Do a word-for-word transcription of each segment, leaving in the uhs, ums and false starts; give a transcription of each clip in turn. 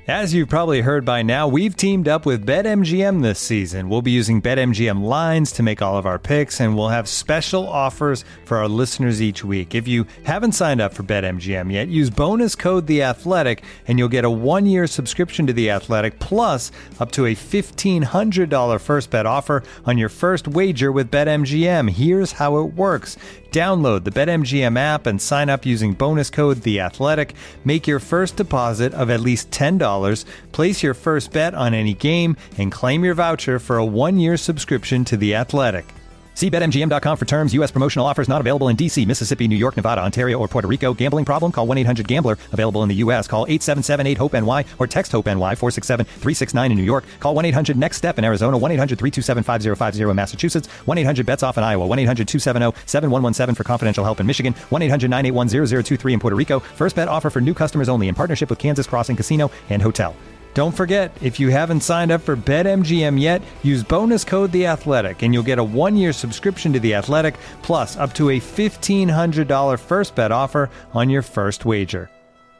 As you've probably heard by now, we've teamed up with BetMGM this season. We'll be using BetMGM lines to make all of our picks, and we'll have special offers for our listeners each week. If you haven't signed up for BetMGM yet, use bonus code The Athletic, and you'll get a one-year subscription to The Athletic, plus up to a fifteen hundred dollars first bet offer on your first wager with BetMGM. Here's how it works. Download the BetMGM app and sign up using bonus code The Athletic. Make your first deposit of at least ten dollars. Place your first bet on any game and claim your voucher for a one-year subscription to The Athletic. See Bet M G M dot com for terms. U S promotional offers not available in D C, Mississippi, New York, Nevada, Ontario, or Puerto Rico. Gambling problem? Call one eight hundred gambler. Available in the U S. Call eight seven seven eight hope N Y or text HOPE-NY four six seven three six nine in New York. Call one eight hundred next step in Arizona. one eight hundred three two seven five zero five zero in Massachusetts. one eight hundred bets off in Iowa. one eight hundred two seven zero seven one one seven for confidential help in Michigan. one eight hundred nine eight one zero zero two three in Puerto Rico. First bet offer for new customers only in partnership with Kansas Crossing Casino and Hotel. Don't forget, if you haven't signed up for BetMGM yet, use bonus code The Athletic, and you'll get a one-year subscription to The Athletic, plus up to a fifteen hundred dollars first bet offer on your first wager.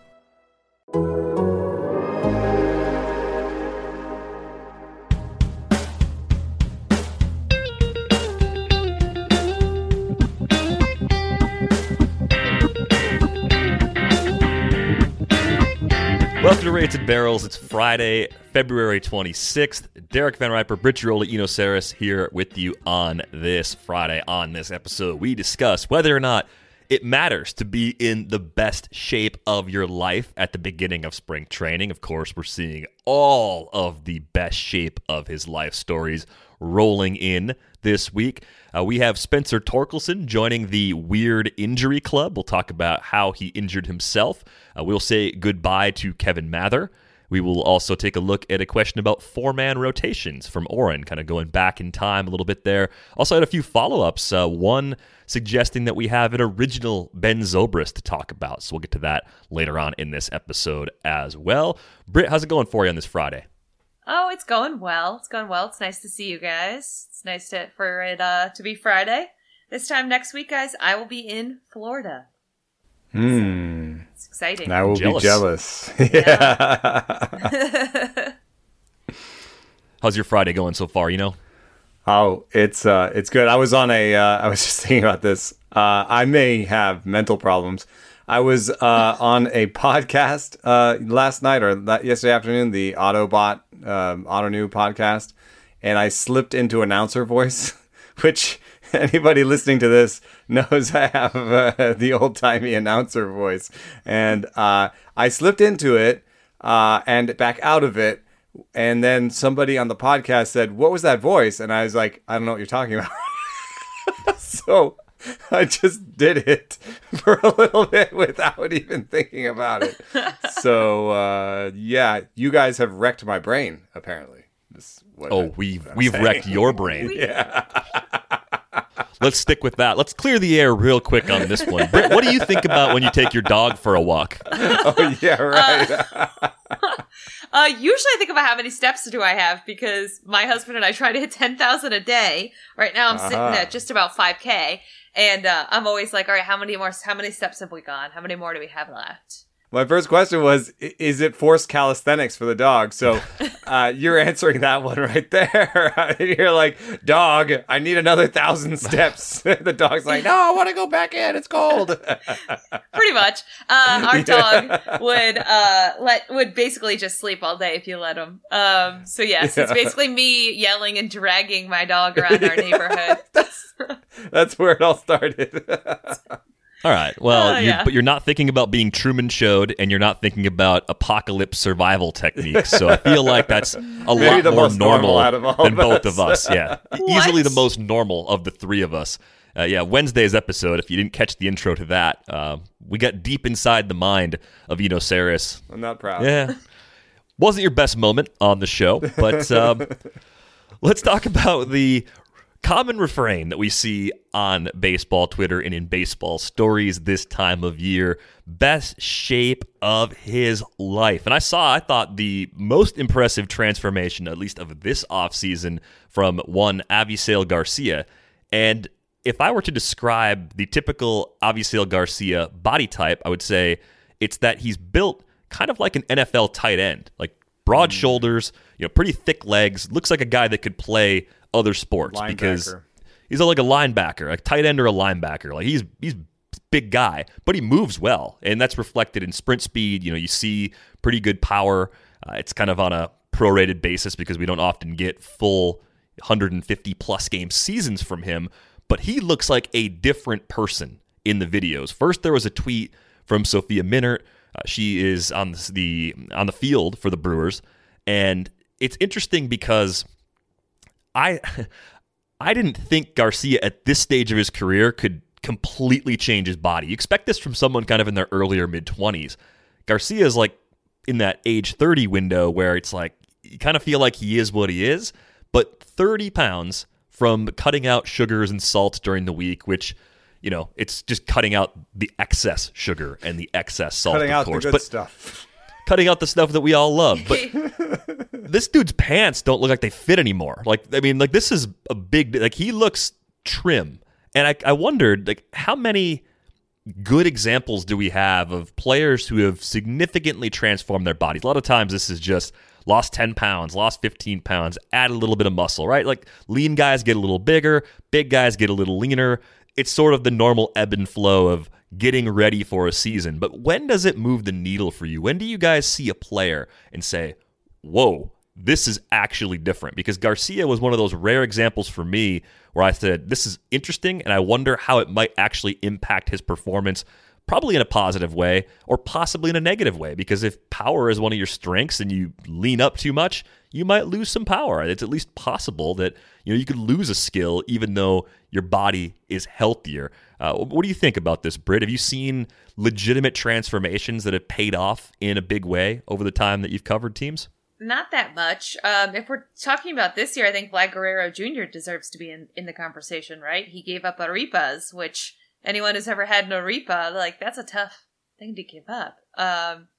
Welcome to Rated Barrels. It's Friday, February twenty-sixth. Derek Van Riper, Britt Giroli, Eno Saris here with you on this Friday. On this episode, we discuss whether or not it matters to be in the best shape of your life at the beginning of spring training. Of course, we're seeing all of the best shape of his life stories rolling in this week. Uh, we have Spencer Torkelson joining the Weird Injury Club. We'll talk about how he injured himself. Uh, we'll say goodbye to Kevin Mather. We will also take a look at a question about four-man rotations from Oren, kind of going back in time a little bit there. Also had a few follow-ups, uh, one suggesting that we have an original Ben Zobrist to talk about. So we'll get to that later on in this episode as well. Britt, how's it going for you on this Friday? Oh, it's going well. It's going well. It's nice to see you guys. It's nice to for it uh, to be Friday. This time next week, guys, I will be in Florida. Hmm. So it's exciting. I will Jealous. be jealous. Yeah. How's your Friday going so far, you know? Oh, it's uh, it's good. I was on a. Uh, I was just thinking about this. Uh, I may have mental problems. I was uh, on a podcast uh, last night or la- yesterday afternoon, the Autobot um, Auto New podcast, and I slipped into announcer voice, which anybody listening to this knows I have uh, the old timey announcer voice, and uh, I slipped into it uh, and back out of it. And then somebody on the podcast said, "What was that voice?" And I was like, "I don't know what you're talking about." So I just did it for a little bit without even thinking about it. So uh, yeah, you guys have wrecked my brain. Apparently, This is what Oh, I- we've what I'm we've saying. wrecked your brain. Yeah. Let's stick with that. Let's clear the air real quick on this one. Britt, what do you think about when you take your dog for a walk? Oh yeah, right. Uh, usually I think about how many steps do I have because my husband and I try to hit ten thousand a day. Right now I'm sitting Uh-huh. at just about five K. And uh, I'm always like, all right, how many more, how many steps have we gone? How many more do we have left? My first question was, i- is it forced calisthenics for the dog? So uh, you're answering that one right there. You're like, dog, I need another thousand steps. The dog's like, no, I want to go back in. It's cold. Pretty much. Uh, our dog would uh, let would basically just sleep all day if you let him. Um, so yes, it's Yeah. basically me yelling and dragging my dog around our neighborhood. That's where it all started. All right. Well, Oh, you're, yeah. but you're not thinking about being Truman Showed, and you're not thinking about apocalypse survival techniques. So I feel like that's a Maybe lot the more most normal normal out of all than of both us. of us. Yeah, What? easily the most normal of the three of us. Uh, yeah, Wednesday's episode. If you didn't catch the intro to that, uh, we got deep inside the mind of Eno Saris. I'm not proud. Yeah, wasn't your best moment on the show, but um, let's talk about the common refrain that we see on baseball Twitter and in baseball stories this time of year: best shape of his life. And I saw, I thought, the most impressive transformation, at least of this offseason, from one Avisail Garcia. And if I were to describe the typical Avisail Garcia body type, I would say it's that he's built kind of like an N F L tight end, like broad mm. shoulders, you know, pretty thick legs. Looks like a guy that could play other sports linebacker. Because he's like a linebacker, like tight end or a linebacker. Like he's he's big guy, but he moves well, and that's reflected in sprint speed. You know, you see pretty good power. Uh, it's kind of on a prorated basis because we don't often get full one hundred fifty plus game seasons from him, but he looks like a different person in the videos. First, there was a tweet from Sophia Minnaert. Uh, she is on the on the field for the Brewers, and it's interesting because I I didn't think Garcia at this stage of his career could completely change his body. You expect this from someone kind of in their earlier mid-twenties. Garcia is like in that age thirty window where it's like you kind of feel like he is what he is, but thirty pounds from cutting out sugars and salt during the week, which, you know, it's just cutting out the excess sugar and the excess salt, cutting of out course. the good but stuff. Cutting out the stuff that we all love. But this dude's pants don't look like they fit anymore. Like, I mean, like this is a big, like he looks trim. And I, I wondered, like, how many good examples do we have of players who have significantly transformed their bodies? A lot of times this is just lost ten pounds, lost fifteen pounds, add a little bit of muscle, right? Like lean guys get a little bigger, big guys get a little leaner. It's sort of the normal ebb and flow of getting ready for a season. But when does it move the needle for you? When do you guys see a player and say, whoa, this is actually different? Because Garcia was one of those rare examples for me where I said, this is interesting, and I wonder how it might actually impact his performance, probably in a positive way or possibly in a negative way. Because if power is one of your strengths and you lean up too much, you might lose some power. It's at least possible that, you know, you could lose a skill even though your body is healthier. Uh, what do you think about this, Britt? Have you seen legitimate transformations that have paid off in a big way over the time that you've covered teams? Not that much. Um, if we're talking about this year, I think Vlad Guerrero Junior deserves to be in, in the conversation, right? He gave up arepas, which anyone who's ever had an arepa, like, that's a tough thing to give up. Um,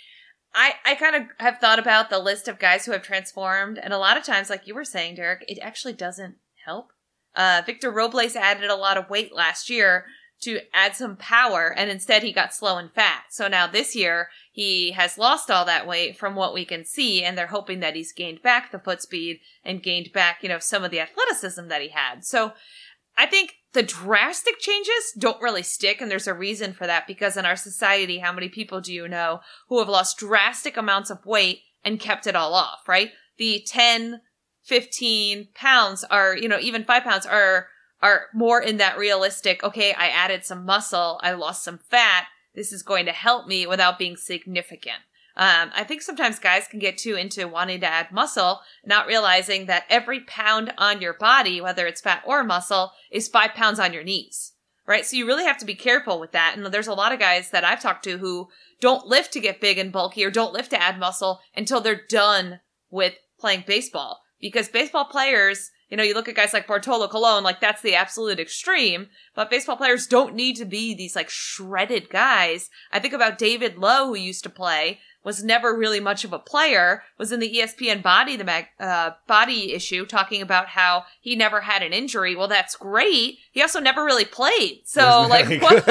I, I kind of have thought about the list of guys who have transformed, and a lot of times, like you were saying, Derek, it actually doesn't help. Uh, Victor Robles added a lot of weight last year to add some power, and instead he got slow and fat. So now this year, he has lost all that weight from what we can see, and they're hoping that he's gained back the foot speed and gained back, you know, some of the athleticism that he had. So I think the drastic changes don't really stick, and there's a reason for that, because in our society, how many people do you know who have lost drastic amounts of weight and kept it all off, right? The ten, fifteen pounds are, you know, even five pounds are are more in that realistic, okay, I added some muscle, I lost some fat, this is going to help me without being significant. Um, I think sometimes guys can get too into wanting to add muscle, not realizing that every pound on your body, whether it's fat or muscle, is five pounds on your knees, right? So you really have to be careful with that. And there's a lot of guys that I've talked to who don't lift to get big and bulky or don't lift to add muscle until they're done with playing baseball. Because baseball players, you know, you look at guys like Bartolo Colon, like that's the absolute extreme, but baseball players don't need to be these like shredded guys. I think about David Lowe, who used to play, was never really much of a player, was in the E S P N Body, the mag, uh, Body issue, talking about how he never had an injury. Well, that's great. He also never really played. So like, what,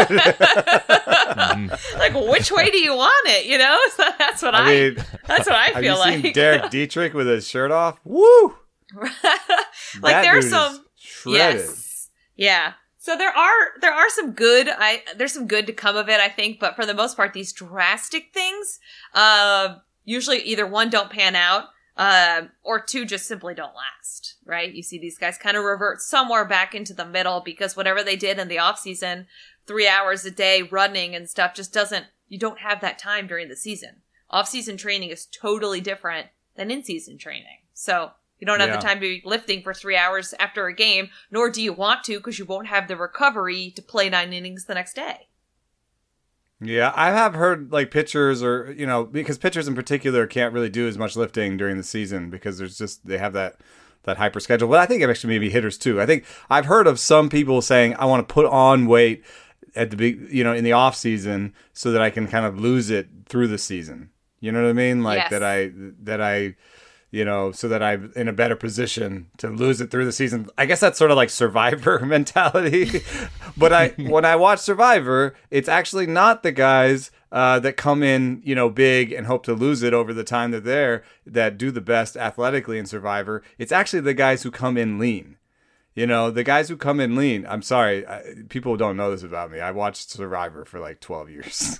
like which way do you want it? You know, so that's what I, I mean, that's what I have feel you like. Seen Derek Dietrich with his shirt off? Woo! Like that there's dude some is shredded. Yes. Yeah. So there are there are some good I there's some good to come of it, I think, but for the most part these drastic things uh usually either one don't pan out uh, or two just simply don't last, right? You see these guys kind of revert somewhere back into the middle because whatever they did in the off season, three hours a day running and stuff just doesn't you don't have that time during the season. Off season training is totally different than in season training. So you don't have yeah. the time to be lifting for three hours after a game, nor do you want to because you won't have the recovery to play nine innings the next day. Yeah, I have heard like pitchers or, you know, because pitchers in particular can't really do as much lifting during the season because there's just, they have that, that hyper schedule. But I think actually maybe hitters too. I think I've heard of some people saying, I want to put on weight at the big, you know, in the off season so that I can kind of lose it through the season. You know what I mean? Like yes. that I, that I, you know, so that I'm in a better position to lose it through the season. I guess that's sort of like Survivor mentality. But I, when I watch Survivor, it's actually not the guys uh, that come in, you know, big and hope to lose it over the time they're there that do the best athletically in Survivor. It's actually the guys who come in lean. You know, the guys who come in lean. I'm sorry, I, people don't know this about me. I watched Survivor for like twelve years.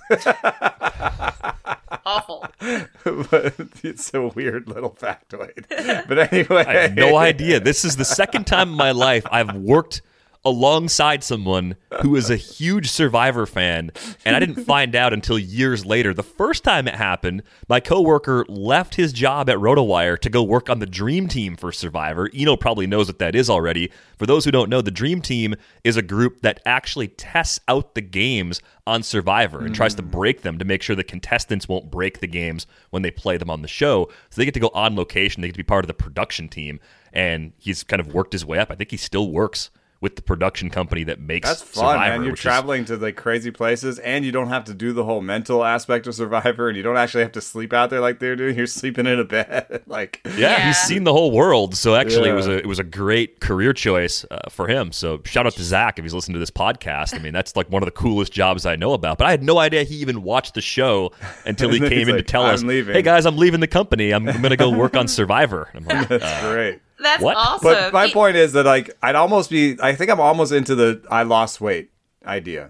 Awful. But it's a weird little factoid. But anyway. I have no idea. This is the second time in my life I've worked alongside someone who is a huge Survivor fan, and I didn't find out until years later. The first time it happened, my coworker left his job at RotoWire to go work on the Dream Team for Survivor. Eno probably knows what that is already. For those who don't know, the Dream Team is a group that actually tests out the games on Survivor and mm. tries to break them to make sure the contestants won't break the games when they play them on the show. So they get to go on location. They get to be part of the production team, and he's kind of worked his way up. I think he still works with the production company that makes That's fun, Survivor, man. You're traveling is... to like crazy places, and you don't have to do the whole mental aspect of Survivor, and you don't actually have to sleep out there like they're doing. You're sleeping in a bed, like yeah, yeah. He's seen the whole world. So actually, yeah. it was a it was a great career choice uh, for him. So shout out to Zach if he's listening to this podcast. I mean, that's like one of the coolest jobs I know about. But I had no idea he even watched the show until he came in like, to tell I'm us, leaving. "Hey guys, I'm leaving the company. I'm, I'm going to go work on Survivor." And I'm like, that's uh, great. That's what? awesome. But my He- point is that like I'd almost be. I think I'm almost into the I lost weight idea.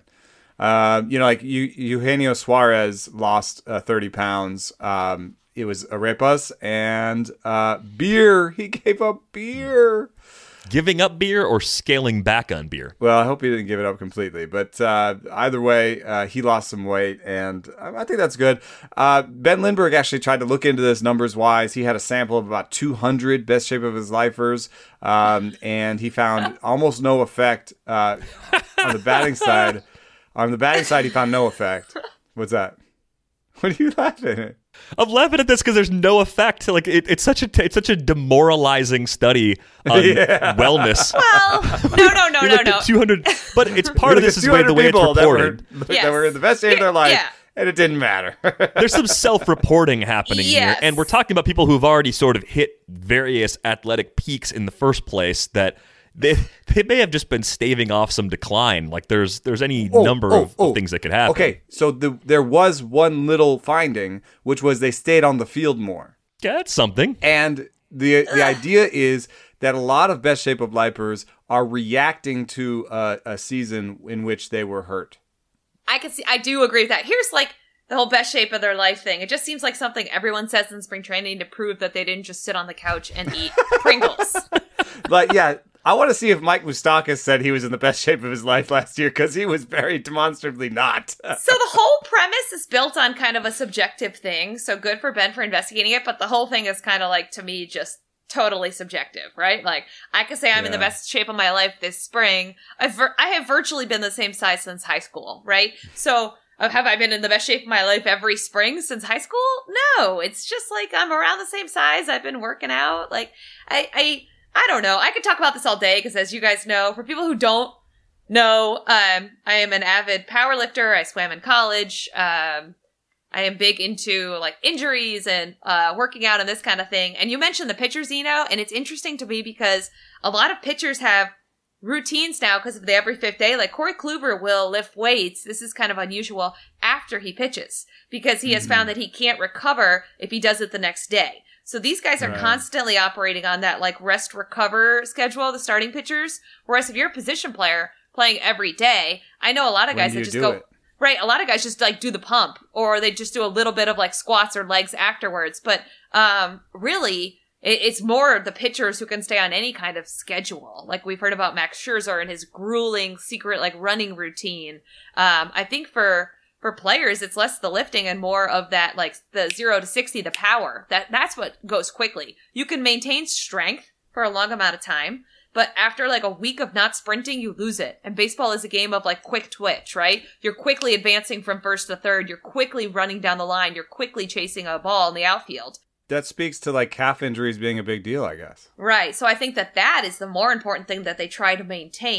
Um, you know, like you, Eugenio Suarez lost uh, thirty pounds. Um, it was arepas and uh, beer. He gave up beer. giving up beer or scaling back on beer? Well, I hope he didn't give it up completely. But uh, either way, uh, he lost some weight, and I think that's good. Uh, Ben Lindbergh actually tried to look into this numbers-wise. He had a sample of about two hundred best shape of his lifers, um, and he found almost no effect uh, on the batting side. On the batting side, he found no effect. What's that? What are you laughing at? I'm laughing at this because there's no effect. Like it, it's such a it's such a demoralizing study on Yeah. wellness. Well, no, no, no, You no, looked no. at two hundred, but it's part of Look this at is way, the way it's people that were, reported. Yes. that were in the best shape of their life, Yeah. and it didn't matter. There's some self-reporting happening Yes. here, and we're talking about people who've already sort of hit various athletic peaks in the first place that. They, they may have just been staving off some decline. Like there's there's any Oh, number oh, of, oh. of things that could happen. Okay, so the, there was one little finding, which was they stayed on the field more. Yeah, that's something. And the the idea is that a lot of best shape of lifers are reacting to a, a season in which they were hurt. I can see. I do agree with that. Here's like the whole best shape of their life thing. It just seems like something everyone says in spring training to prove that they didn't just sit on the couch and eat Pringles. But yeah, I want to see if Mike Moustakas said he was in the best shape of his life last year, because he was very demonstrably not. So the whole premise is built on kind of a subjective thing. So good for Ben for investigating it, but the whole thing is kind of like, to me, just totally subjective, right? Like I could say I'm in the Yeah. best shape of my life this spring. I've vir- I have virtually been the same size since high school, right? So uh, have I been in the best shape of my life every spring since high school? No, it's just like I'm around the same size. I've been working out. Like I, I, I don't know. I could talk about this all day because, as you guys know, for people who don't know, um, I am an avid power lifter. I swam in college. Um, I am big into like injuries and uh, working out and this kind of thing. And you mentioned the pitchers, Eno, and it's interesting to me because a lot of pitchers have routines now because of the every fifth day. Like Corey Kluber will lift weights. This is kind of unusual after he pitches because he has Mm-hmm. found that he can't recover if he does it the next day. So these guys are Right. constantly operating on that like rest recover schedule, the starting pitchers. Whereas if you're a position player playing every day, I know a lot of When guys do that you just do go, it? right. A lot of guys just like do the pump or they just do a little bit of like squats or legs afterwards. But, um, really it, it's more the pitchers who can stay on any kind of schedule. Like we've heard about Max Scherzer and his grueling secret like running routine. Um, I think for, For players, it's less the lifting and more of that, like the zero to sixty, the power. That that's what goes quickly. You can maintain strength for a long amount of time, but after like a week of not sprinting, you lose it. And baseball is a game of like quick twitch, right? You're quickly advancing from first to third. You're quickly running down the line. You're quickly chasing a ball in the outfield. That speaks to like calf injuries being a big deal, I guess. Right. So I think that that is the more important thing that they try to maintain.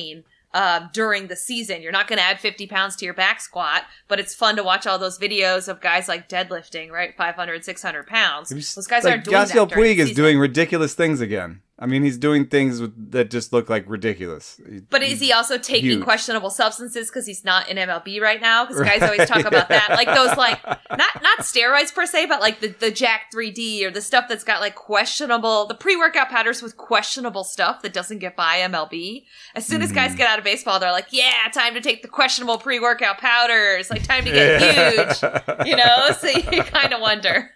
uh, during the season. You're not going to add fifty pounds to your back squat, but it's fun to watch all those videos of guys like deadlifting, right? five hundred, six hundred pounds. Those guys like, aren't doing Yasiel that during Puig the is season. doing ridiculous things again. I mean, he's doing things with, that just look like ridiculous. But is he also taking huge. questionable substances because he's not in M L B right now? Because guys always talk about that, like those, like not not steroids per se, but like the the Jack three D or the stuff that's got like questionable, the pre workout powders with questionable stuff that doesn't get by M L B. As soon as guys get out of baseball, they're like, yeah, time to take the questionable pre workout powders, like time to get huge, you know. So you kind of wonder.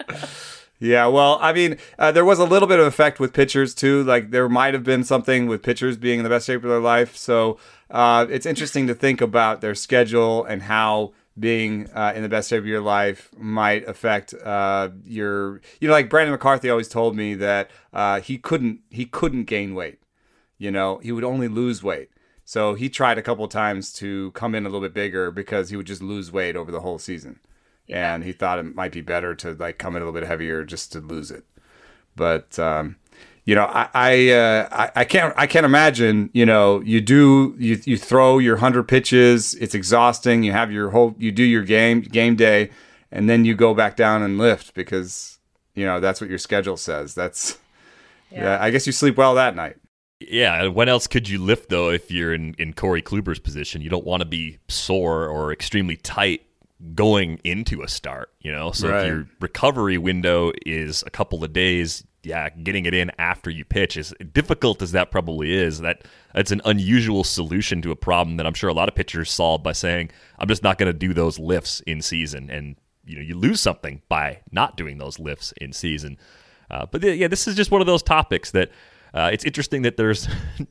Yeah, well, I mean, uh, there was a little bit of effect with pitchers, too. Like, there might have been something with pitchers being in the best shape of their life. So uh, it's interesting to think about their schedule and how being uh, in the best shape of your life might affect uh, your... You know, like Brandon McCarthy always told me that uh, he couldn't he couldn't gain weight. You know, he would only lose weight. So he tried a couple of times to come in a little bit bigger because he would just lose weight over the whole season. Yeah. And he thought it might be better to like come in a little bit heavier just to lose it. But um, you know, I I, uh, I I can't I can't imagine. You know, you do you you throw your hundred pitches. It's exhausting. You have your whole you do your game game day, and then you go back down and lift because you know that's what your schedule says. That's yeah. yeah I guess you sleep well that night. Yeah, when else could you lift though if you're in in Corey Kluber's position? You don't want to be sore or extremely tight going into a start, you know? So right. if your recovery window is a couple of days, yeah, getting it in after you pitch, is difficult as that probably is, that that's an unusual solution to a problem that I'm sure a lot of pitchers solve by saying, I'm just not going to do those lifts in season. And, you know, you lose something by not doing those lifts in season. Uh, but yeah, this is just one of those topics that Uh, it's interesting that there's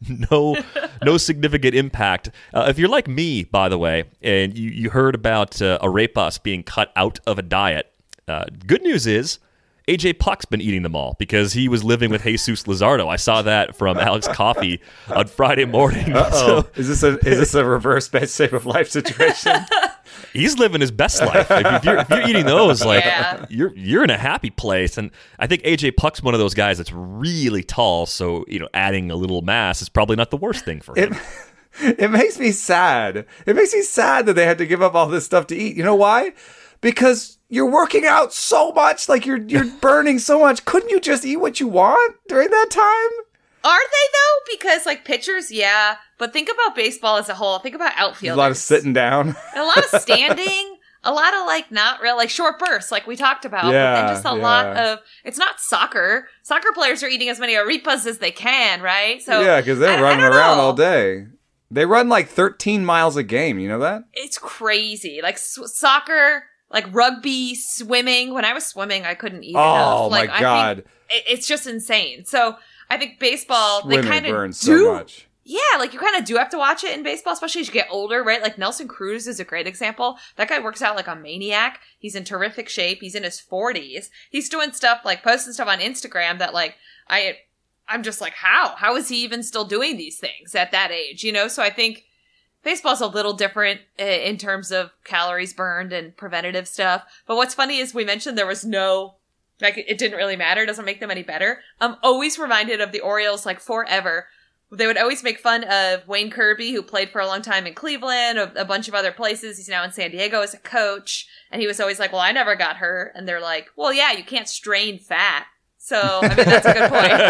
no no significant impact. Uh, if you're like me, by the way, and you, you heard about uh, arepas being cut out of a diet, uh, good news is A J Puck's been eating them all because he was living with Jesus Luzardo. I saw that from Alex Coffey on Friday morning. Uh-oh. So, is this a is this a reverse best shape of life situation? He's living his best life. If you're, if you're eating those, like Yeah. you're you're in a happy place. And I think A J Puck's one of those guys that's really tall, so you know, adding a little mass is probably not the worst thing for him. It, it makes me sad. It makes me sad that they had to give up all this stuff to eat. You know why? Because you're working out so much, like you're you're burning so much. Couldn't you just eat what you want during that time? Are they though? Because like pitchers, yeah. But think about baseball as a whole. Think about outfielders. A lot of sitting down. A lot of standing. A lot of like not real, like short bursts, like we talked about. Yeah, but then just a yeah. lot of, it's not soccer. Soccer players are eating as many arepas as they can, right? So Yeah, because they're I- I running don't around know. all day. They run like thirteen miles a game. You know that? It's crazy. Like s- soccer, like rugby, swimming. When I was swimming, I couldn't eat enough. Oh Like, my I God. think it- it's just insane. So I think baseball, Swimming they kind of burns do. so much. Yeah, like you kind of do have to watch it in baseball, especially as you get older, right? Like Nelson Cruz is a great example. That guy works out like a maniac. He's in terrific shape. He's in his forties. He's doing stuff like posting stuff on Instagram that like I I'm just like, how? How is he even still doing these things at that age? You know? So I think baseball's a little different uh, in terms of calories burned and preventative stuff. But what's funny is we mentioned there was no like it didn't really matter, it doesn't make them any better. I'm always reminded of the Orioles like forever. They would always make fun of Wayne Kirby, who played for a long time in Cleveland, a, a bunch of other places. He's now in San Diego as a coach. And he was always like, well, I never got hurt. And they're like, well, yeah, you can't strain fat. So, I mean, that's a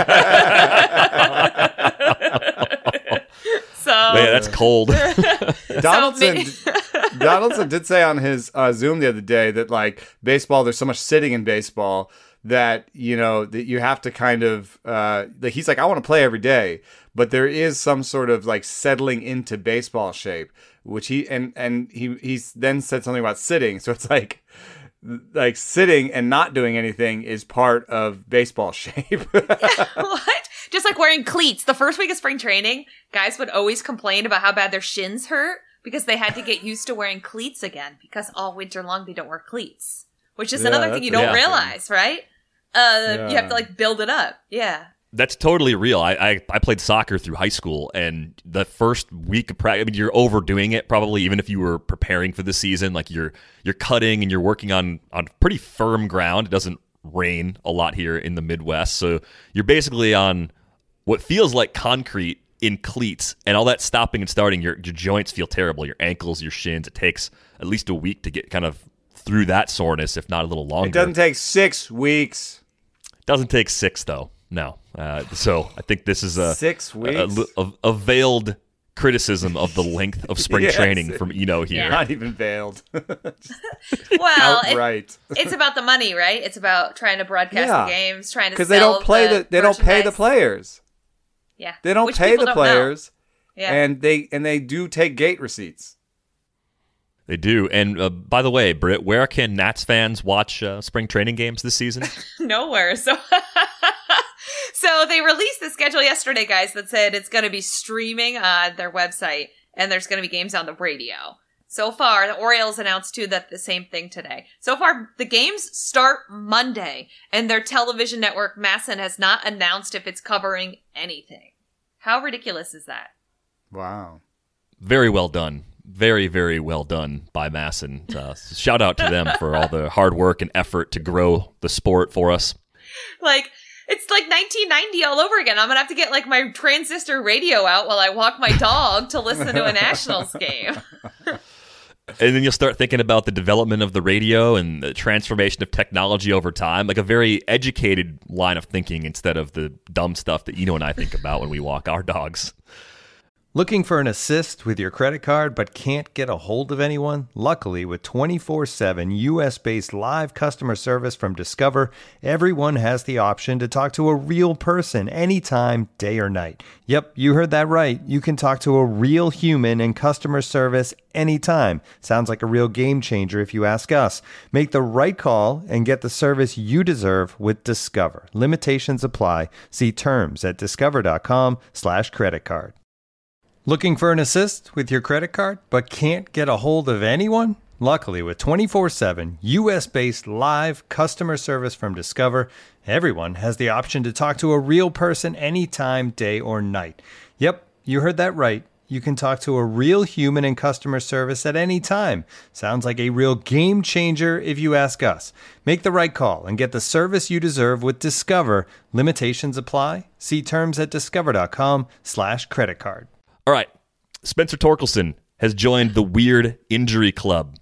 good point. So, Man, that's cold. Donaldson, So, Donaldson did say on his uh, Zoom the other day that like baseball, there's so much sitting in baseball that, you know, that you have to kind of, uh, like he's like, I want to play every day, but there is some sort of like settling into baseball shape, which he, and, and he, he's then said something about sitting. So it's like, like sitting and not doing anything is part of baseball shape. what? Just like wearing cleats. The first week of spring training, guys would always complain about how bad their shins hurt because they had to get used to wearing cleats again because all winter long they don't wear cleats, which is Yeah, another thing that's you don't a- realize, right? Uh, Yeah. You have to like build it up. Yeah. That's totally real. I, I I played soccer through high school, and the first week of practice, I mean, you're overdoing it probably, even if you were preparing for the season. Like you're you're cutting and you're working on on pretty firm ground. It doesn't rain a lot here in the Midwest, so you're basically on what feels like concrete in cleats, and all that stopping and starting, your, your joints feel terrible, your ankles, your shins. It takes at least a week to get kind of through that soreness, if not a little longer. It doesn't take six weeks. Doesn't take six, though. No. Uh, so I think this is a six weeks a, a, a veiled criticism of the length of spring yes. training from Eno here. Yeah. Not even veiled. Well, outright. it, it's about the money, right? It's about trying to broadcast Yeah. the games, trying to Because sell they don't play the, the they don't pay the merchandise. players. Yeah, They don't Which pay people the don't know. players, Yeah, and they and they do take gate receipts. They do. And uh, by the way, Britt, where can Nats fans watch uh, spring training games this season? nowhere. So, so they released the schedule yesterday, guys, that said it's going to be streaming on their website, and there's going to be games on the radio. So far, the Orioles announced too that the same thing today. So far, the games start Monday, and their television network, MASN, has not announced if it's covering anything. How ridiculous is that? Wow. Very well done. Very, very well done by MASN. Uh, shout out to them for all the hard work and effort to grow the sport for us. Like, it's like nineteen ninety all over again. I'm going to have to get, like, my transistor radio out while I walk my dog to listen to a Nationals game. And then you'll start thinking about the development of the radio and the transformation of technology over time, like a very educated line of thinking instead of the dumb stuff that Eno and I think about when we walk our dogs. Looking for an assist with your credit card but can't get a hold of anyone? Luckily, with twenty-four seven U S-based live customer service from Discover, everyone has the option to talk to a real person anytime, day or night. Yep, you heard that right. You can talk to a real human in customer service anytime. Sounds like a real game changer if you ask us. Make the right call and get the service you deserve with Discover. Limitations apply. See terms at discover.com slash credit card. Looking for an assist with your credit card, but can't get a hold of anyone? Luckily, with twenty-four seven U S-based live customer service from Discover, everyone has the option to talk to a real person anytime, day or night. Yep, you heard that right. You can talk to a real human in customer service at any time. Sounds like a real game changer if you ask us. Make the right call and get the service you deserve with Discover. Limitations apply. See terms at discover.com slash credit card. All right, Spencer Torkelson has joined the Weird Injury Club.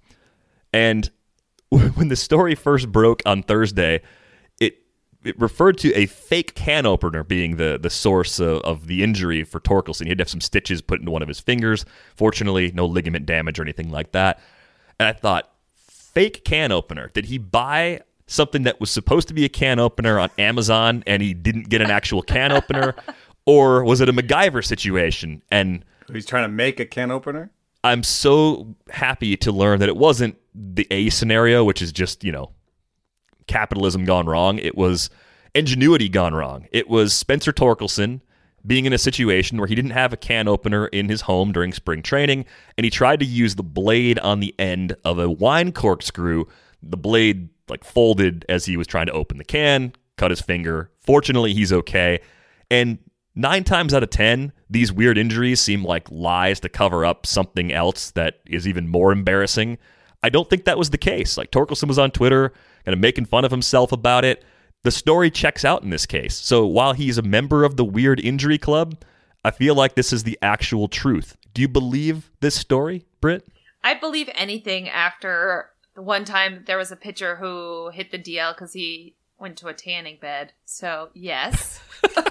And when the story first broke on Thursday, it it referred to a fake can opener being the, the source of, of the injury for Torkelson. He had to have some stitches put into one of his fingers. Fortunately, no ligament damage or anything like that. And I thought, fake can opener. Did he buy something that was supposed to be a can opener on Amazon and he didn't get an actual can opener? Or was it a MacGyver situation? And He's trying to make a can opener? I'm so happy to learn that it wasn't the A scenario, which is just, you know, capitalism gone wrong. It was ingenuity gone wrong. It was Spencer Torkelson being in a situation where he didn't have a can opener in his home during spring training, and he tried to use the blade on the end of a wine corkscrew. The blade, like, folded as he was trying to open the can, cut his finger. Fortunately, he's okay. And Nine times out of ten, these weird injuries seem like lies to cover up something else that is even more embarrassing. I don't think that was the case. Like, Torkelson was on Twitter kind of making fun of himself about it. The story checks out in this case. So while he's a member of the Weird Injury Club, I feel like this is the actual truth. Do you believe this story, Britt? I believe anything after the one time there was a pitcher who hit the D L because he went to a tanning bed. So, yes.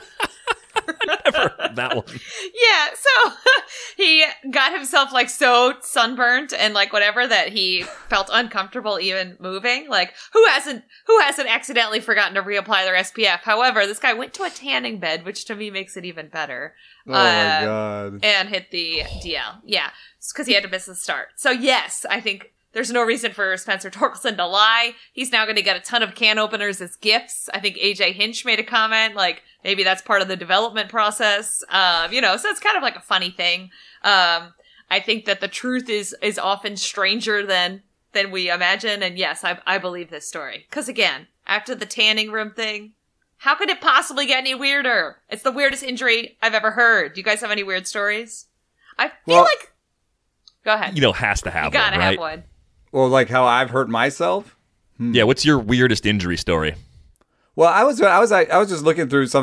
Never heard that one. Yeah, so he got himself like so sunburnt and like whatever that he felt uncomfortable even moving. Like, who hasn't who hasn't accidentally forgotten to reapply their S P F? However, this guy went to a tanning bed, which to me makes it even better. Oh uh, my god! And hit the D L. Yeah, because he had to miss the start. So yes, I think there's no reason for Spencer Torkelson to lie. He's now going to get a ton of can openers as gifts. I think A J Hinch made a comment, like, maybe that's part of the development process. Um, you know, so it's kind of like a funny thing. Um, I think that the truth is, is often stranger than, than we imagine. And yes, I, I believe this story. Cause again, after the tanning room thing, how could it possibly get any weirder? It's the weirdest injury I've ever heard. Do you guys have any weird stories? I feel well, like, go ahead. You know, has to have you gotta one, right? have one. Well, like how I've hurt myself? Yeah, what's your weirdest injury story? Well, I was I was I was just looking through something.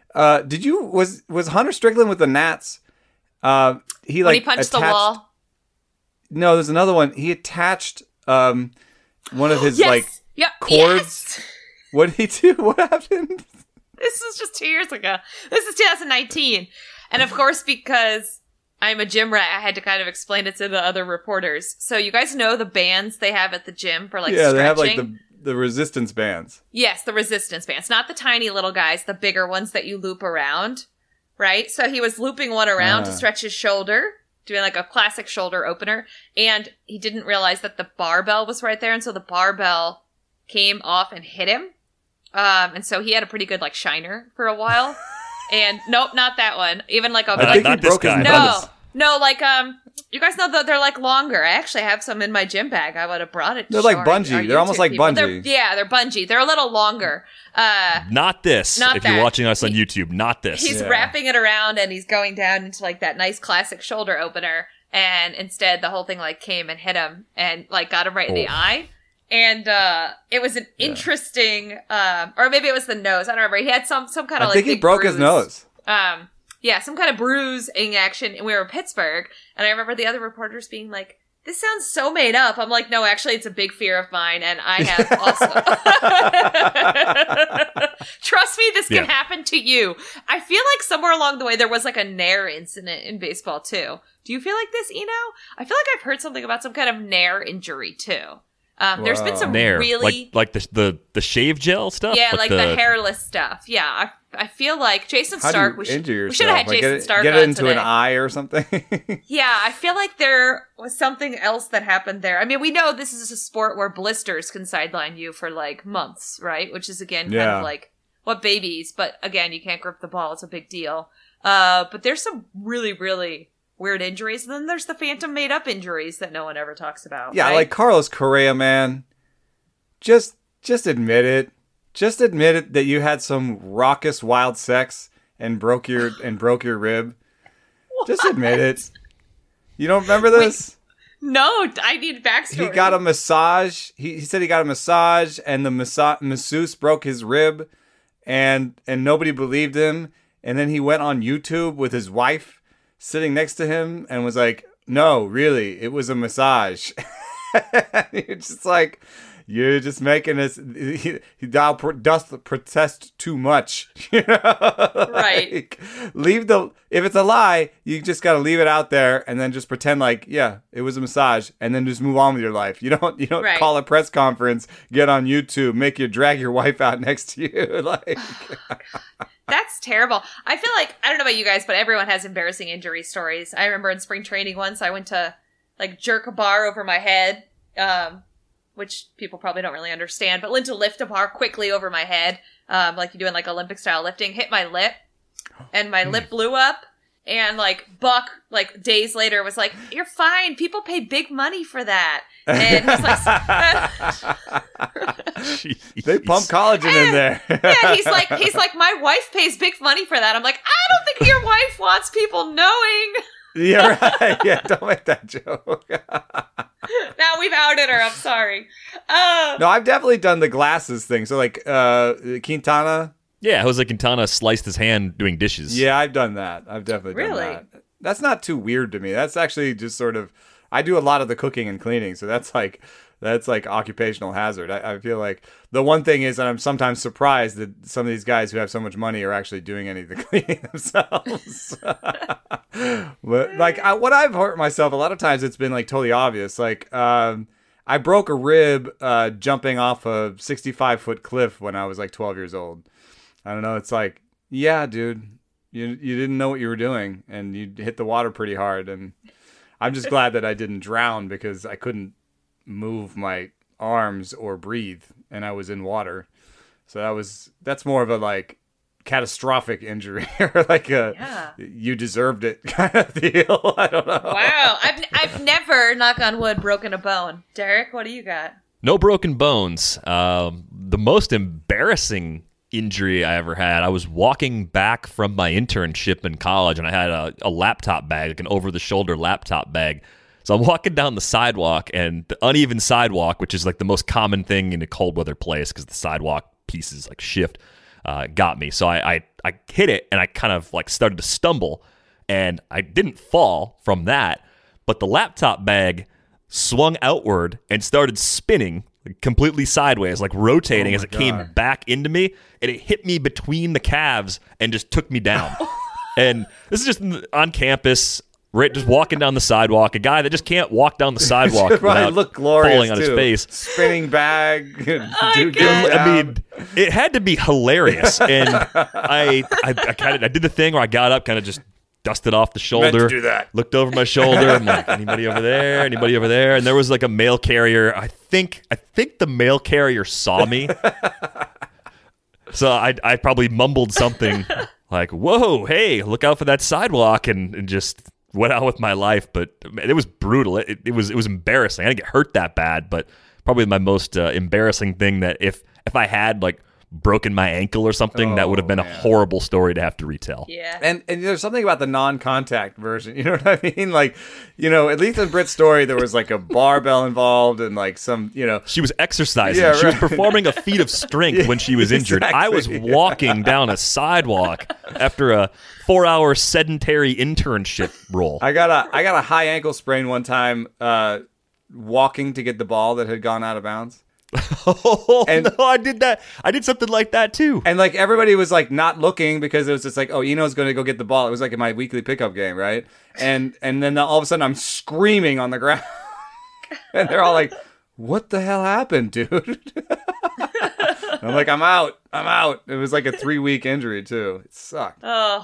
Uh, did you was was Hunter Strickland with the Nats? Uh, he When like he punched attached, the wall. No, there's another one. He attached um one of his Yes. like Yep. cords. Yes. What did he do? What happened? This was just two years ago. This is twenty nineteen. And of course, because I'm a gym rat, I had to kind of explain it to the other reporters. So you guys know the bands they have at the gym for like yeah, stretching? they have like the the resistance bands. Yes, the resistance bands. Not the tiny little guys, the bigger ones that you loop around. Right? So he was looping one around to Ah. stretch his shoulder, doing like a classic shoulder opener. And he didn't realize that the barbell was right there. And so the barbell came off and hit him. Um, and so he had a pretty good like shiner for a while. And nope, not that one. Even like a I like, think he not this broke his guy. no, nuts. no, like um, you guys know that they're like longer. I actually have some in my gym bag. I would have brought it. To They're like show our- bungee. our They're almost YouTube like people. They're- bungee. yeah, they're bungee. They're a little longer. Uh, Not this. Not if you're that. watching us on He- YouTube, not this. he's Yeah. wrapping it around and he's going down into like that nice classic shoulder opener. And instead, the whole thing like came and hit him and like got him right in the Oh. eye. And uh, it was an interesting, um, or maybe it was the nose. I don't remember. He had some some kind I of like think he big broke his bruise. nose. Um, yeah, some kind of bruising action. And we were in Pittsburgh, and I remember the other reporters being like, "This sounds so made up." I'm like, "No, actually, it's a big fear of mine, and I have also." Trust me, this can Yeah. happen to you. I feel like somewhere along the way there was like a Nair incident in baseball too. Do you feel like this, Eno? I feel like I've heard something about some kind of Nair injury too. Um, there's been Wow. some Nair, really like like the the the shave gel stuff. yeah, like the, hairless stuff. Yeah, I I feel like Jason How Stark. do we you should injure yourself? we should have had Like, Jason get it, Stark get on it into today. an eye or something? Yeah, I feel like there was something else that happened there. I mean, we know this is a sport where blisters can sideline you for like months, right? Which is again kind Yeah. of like what babies, but again, you can't grip the ball. It's a big deal. Uh, but there's some really, really weird injuries, and then there's the phantom made up injuries that no one ever talks about. Yeah, right? like Carlos Correa, man. Just just admit it. Just admit it that you had some raucous wild sex and broke your and broke your rib. Just admit it. You don't remember this? no, I need backstory. He got a massage. He, he said he got a massage, and the massa- masseuse broke his rib, and and nobody believed him. And then he went on YouTube with his wife sitting next to him and was like, "No, really, it was a massage." You're just like, you're just making this. He, he thou pro- doth protest too much. You know? Right. Like, leave the. If it's a lie, you just got to leave it out there and then just pretend like, yeah, it was a massage, and then just move on with your life. You don't. You don't Right. call a press conference, get on YouTube, make you drag your wife out next to you. Like, That's terrible. I feel like, I don't know about you guys, but everyone has embarrassing injury stories. I remember in spring training once I went to like jerk a bar over my head, um, which people probably don't really understand, but went to lift a bar quickly over my head, um, like you do in like Olympic style lifting, hit my lip, and my lip blew up. And like Buck, like days later, was like, "You're fine. People pay big money for that." And he's like, they pump collagen in there. yeah, he's like, he's like, my wife pays big money for that. I'm like, I don't think your wife wants people knowing. Yeah, right. Yeah, don't make that joke. Now we've outed her. I'm sorry. Uh, No, I've definitely done the glasses thing. So like uh Quintana. Yeah, Jose Quintana sliced his hand doing dishes. Yeah, I've done that. I've definitely Really? done that. That's not too weird to me. That's actually just sort of. I do a lot of the cooking and cleaning, so that's like that's like occupational hazard. I, I feel like the one thing is that I'm sometimes surprised that some of these guys who have so much money are actually doing any of the cleaning themselves. But like I, what I've hurt myself a lot of times, it's been like totally obvious. Like um, I broke a rib uh, jumping off a sixty-five foot cliff when I was like twelve years old. I don't know. It's like, yeah, dude, you you didn't know what you were doing, and you hit the water pretty hard. And I'm just glad that I didn't drown because I couldn't move my arms or breathe, and I was in water. So that was that's more of a like catastrophic injury or like a Yeah. you deserved it kind of deal. I don't know. wow. I've I've never, knock on wood, broken a bone. Derek, what do you got? No broken bones. Um, the most embarrassing injury I ever had, I was walking back from my internship in college, and I had a, a laptop bag, like an over-the-shoulder laptop bag. So I'm walking down the sidewalk, and the uneven sidewalk, which is like the most common thing in a cold weather place because the sidewalk pieces like shift. uh, got me. So I, I I hit it, and I kind of like started to stumble, and I didn't fall from that, but the laptop bag swung outward and started spinning completely sideways, like rotating Oh as my it came God. back into me, and it hit me between the calves and just took me down. And this is just on campus, right? Just walking down the sidewalk. A guy that just can't walk down the sidewalk Probably without look glorious falling on too. his face. Spinning bag. dude, God. I mean, it had to be hilarious, and I, I, I kind of, I did the thing where I got up, kind of just dusted off the shoulder, Meant to do that. looked over my shoulder. I'm like, anybody over there? Anybody over there? And there was like a mail carrier. I think, I think the mail carrier saw me, so I, I probably mumbled something like, "Whoa, hey, look out for that sidewalk," and, and just went out with my life. But man, it was brutal. It, it was, it was embarrassing. I didn't get hurt that bad, but probably my most uh, embarrassing thing that if, if I had like broken my ankle or something, that would have been Oh, a man. horrible story to have to retell. Yeah. And and there's something about the non-contact version. You know what I mean? Like, you know, at least in Britt's story, there was like a barbell involved and like some, you know. She was exercising. Yeah, She was right. performing a feat of strength when she was injured. I was Exactly. walking down a sidewalk after a four-hour sedentary internship role. I got a I got a high ankle sprain one time, uh, walking to get the ball that had gone out of bounds. Oh, And- no, I did that. I did something like that too. And like everybody was like not looking because it was just like, oh, Eno's going to go get the ball. It was like in my weekly pickup game, right? And and then all of a sudden I'm screaming on the ground, and they're all like, "What the hell happened, dude?" I'm like, "I'm out. I'm out." It was like a three week injury too. It sucked. Oh.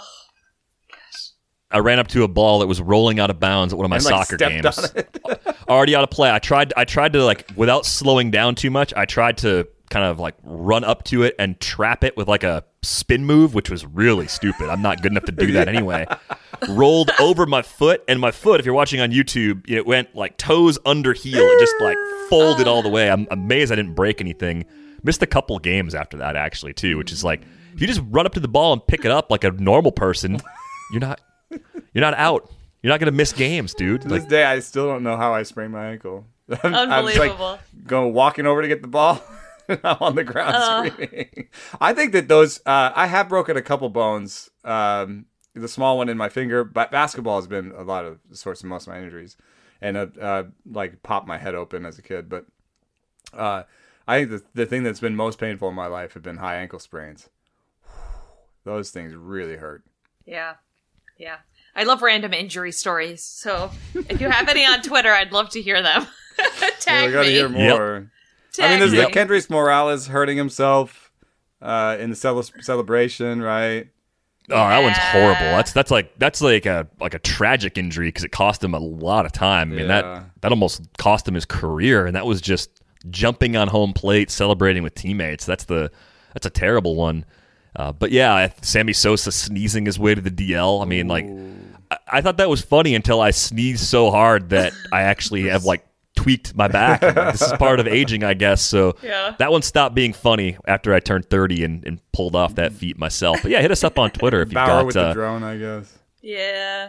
I ran up to a ball that was rolling out of bounds at one of my And, like, soccer stepped games. on it. Already out of play. I tried. I tried to like without slowing down too much. I tried to kind of like run up to it and trap it with like a spin move, which was really stupid. I'm not good enough to do that anyway. Rolled over my foot, and my foot, if you're watching on YouTube, it went like toes under heel. It just like folded all the way. I'm amazed I didn't break anything. Missed a couple games after that actually too, which is like if you just run up to the ball and pick it up like a normal person, you're not you're not out. You're not gonna miss games, dude. To Like this day, I still don't know how I sprained my ankle. I'm, I'm just, Unbelievable. like going walking over to get the ball. And I'm on the ground Oh. screaming. I think that those. Uh, I have broken a couple bones. Um, the small one in my finger, but basketball has been a lot of the source of most of my injuries, and uh, uh, like popped my head open as a kid. But uh, I think the the thing that's been most painful in my life have been high ankle sprains. Those things really hurt. Yeah. Yeah. I love random injury stories. So if you have any on Twitter, I'd love to hear them. Yeah, Tag we gotta me. hear more. Tag I mean, there's me. like Kendrick Morales hurting himself uh, in the cel- celebration, right? Oh, that one's Yeah. horrible. That's that's like that's like a like a tragic injury because it cost him a lot of time. I mean Yeah. that that almost cost him his career, and that was just jumping on home plate, celebrating with teammates. That's the that's a terrible one. Uh, but yeah, Sammy Sosa sneezing his way to the D L. I mean, like I, I thought that was funny until I sneezed so hard that I actually have like tweaked my back. This is part of aging, I guess. So Yeah. that one stopped being funny after I turned thirty and, and pulled off that feat myself. But yeah, hit us up on Twitter if you've Bauer got with uh, the drone, I guess. Yeah.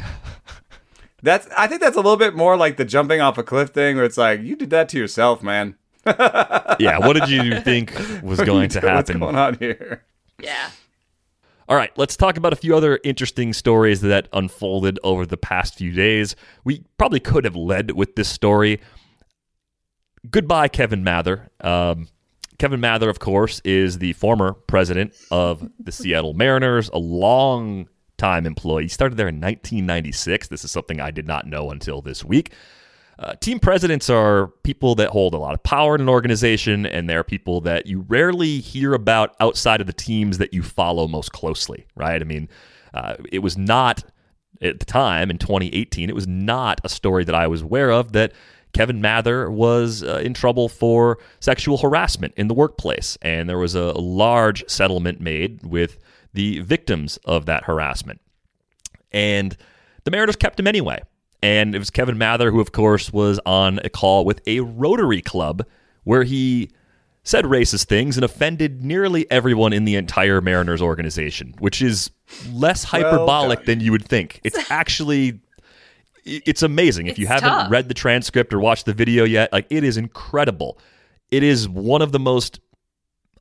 That's. I think that's a little bit more like the jumping off a cliff thing, where it's like you did that to yourself, man. yeah, what did you think was going to What's happen? going on here? Yeah. All right, let's talk about a few other interesting stories that unfolded over the past few days. We probably could have led with this story. Goodbye, Kevin Mather. Um, Kevin Mather, of course, is the former president of the Seattle Mariners, a long time employee. He started there in nineteen ninety-six. This is something I did not know until this week. Uh, team presidents are people that hold a lot of power in an organization, and they're people that you rarely hear about outside of the teams that you follow most closely, right? I mean, uh, it was not, at the time, in twenty eighteen, it was not a story that I was aware of that Kevin Mather was uh, in trouble for sexual harassment in the workplace, and there was a, a large settlement made with the victims of that harassment. And the Mariners kept him anyway. And it was Kevin Mather who, of course, was on a call with a Rotary Club where he said racist things and offended nearly everyone in the entire Mariners organization, which is less hyperbolic done. than you would think. It's actually, it's amazing. If you It's haven't tough. read the transcript or watched the video yet, like it is incredible. It is one of the most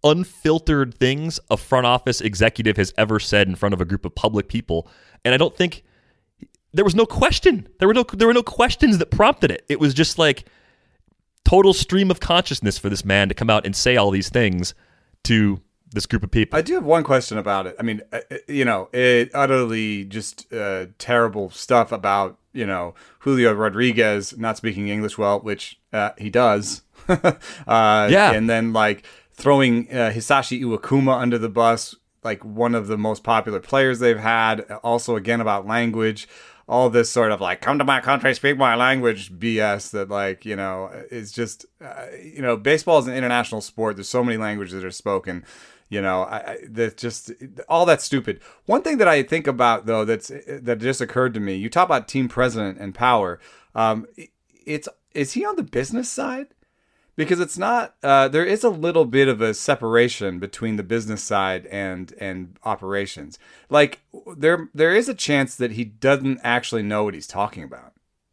unfiltered things a front office executive has ever said in front of a group of public people. And I don't think there was no question. There were no there were no questions that prompted it. It was just like total stream of consciousness for this man to come out and say all these things to this group of people. I do have one question about it. I mean, you know, it utterly just uh, terrible stuff about, you know, Julio Rodriguez not speaking English well, which uh, he does. uh, yeah. And then like throwing uh, Hisashi Iwakuma under the bus, like one of the most popular players they've had. Also, again, about language. All this sort of like, come to my country, speak my language B S that like, you know, is just, uh, you know, baseball is an international sport. There's so many languages that are spoken, you know, I, I that just all that's stupid. One thing that I think about, though, that's that just occurred to me, you talk about team president and power. Um, it's is he on the business side? Because it's not, uh, there is a little bit of a separation between the business side and and operations. Like, there there is a chance that he doesn't actually know what he's talking about.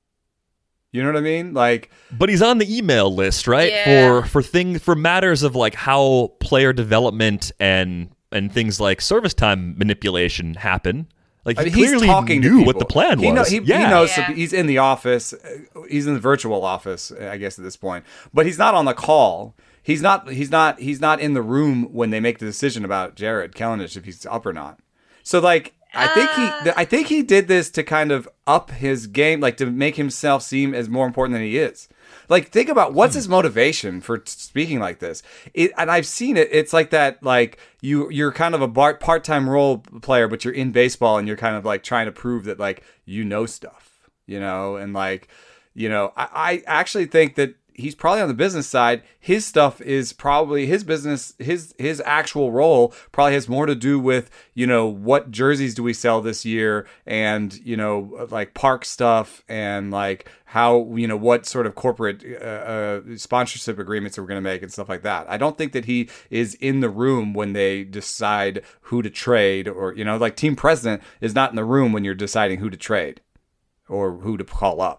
You know what I mean? Like, but he's on the email list, right? Yeah. For for things for matters of like how player development and and things like service time manipulation happen. Like, he I mean, he's clearly talking to knew people. what the plan he was. Know, he, yeah. he knows. Yeah. He's in the office. He's in the virtual office, I guess, at this point. But he's not on the call. He's not. He's not. He's not in the room when they make the decision about Jared Kelenic if he's up or not. So, like, I think he. I think he did this to kind of up his game, like to make himself seem as more important than he is. Like, think about what's his motivation for t- speaking like this. It, and I've seen it. It's like that, like, you, you're kind of a bar- part-time role player, but you're in baseball and you're kind of, like, trying to prove that, like, you know stuff, you know? And, like, you know, I, I actually think that he's probably on the business side. His stuff is probably his business, his his actual role probably has more to do with, you know, what jerseys do we sell this year and, you know, like park stuff and like how, you know, what sort of corporate uh, uh, sponsorship agreements are we going to make and stuff like that. I don't think that he is in the room when they decide who to trade or, you know, like team president is not in the room when you're deciding who to trade or who to call up.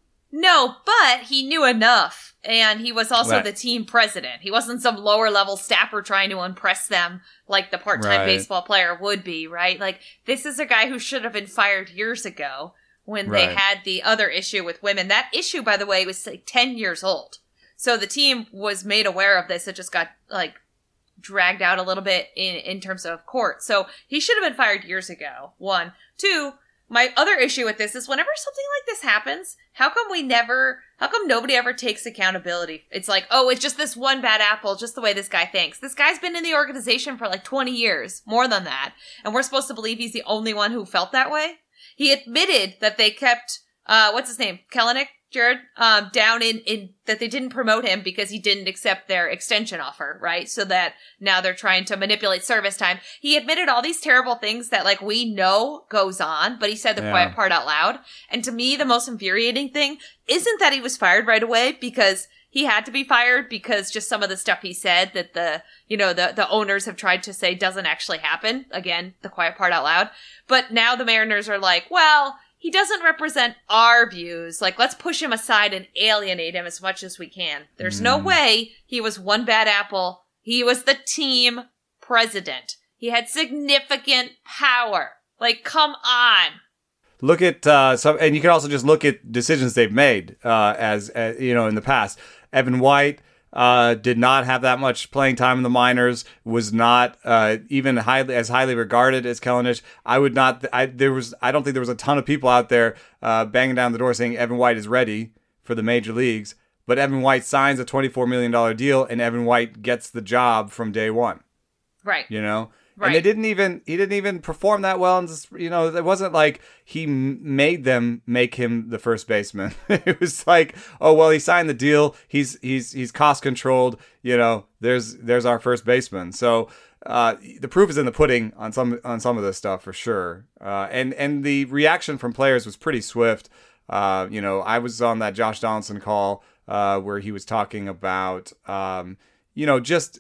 No, but he knew enough, and he was also Right. the team president. He wasn't some lower-level staffer trying to impress them like the part-time Right. baseball player would be, right? Like, this is a guy who should have been fired years ago when they Right. had the other issue with women. That issue, by the way, was like ten years old. So the team was made aware of this. It just got, like, dragged out a little bit in, in terms of court. So he should have been fired years ago, one. Two, my other issue with this is whenever something like this happens, how come we never, how come nobody ever takes accountability? It's like, oh, it's just this one bad apple, just the way this guy thinks. This guy's been in the organization for like twenty years, more than that. And we're supposed to believe he's the only one who felt that way? He admitted that they kept, uh, what's his name? Kelenic? Jared, um, down in, in, that they didn't promote him because he didn't accept their extension offer, right? So that now they're trying to manipulate service time. He admitted all these terrible things that, like, we know goes on, but he said the Yeah. quiet part out loud. And to me, the most infuriating thing isn't that he was fired right away, because he had to be fired because just some of the stuff he said that the, you know, the, the owners have tried to say doesn't actually happen. Again, the quiet part out loud. But now the Mariners are like, well, he doesn't represent our views. Like, let's push him aside and alienate him as much as we can. There's no way he was one bad apple. He was the team president. He had significant power. Like, come on. Look at uh, some, and you can also just look at decisions they've made uh, as, as you know in the past. Evan White uh, did not have that much playing time in the minors. Was not uh, even highly as highly regarded as Kelenic. I would not. I there was. I don't think there was a ton of people out there uh, banging down the door saying Evan White is ready for the major leagues. But Evan White signs a twenty-four million dollars deal, and Evan White gets the job from day one. Right. You know. Right. And they didn't even he didn't even perform that well, and just, you know, it wasn't like he m- made them make him the first baseman. It was like, oh well, he signed the deal. He's he's he's cost controlled. You know, there's there's our first baseman. So uh, the proof is in the pudding on some on some of this stuff for sure. Uh, and and the reaction from players was pretty swift. Uh, you know, I was on that Josh Donaldson call uh, where he was talking about um, you know just.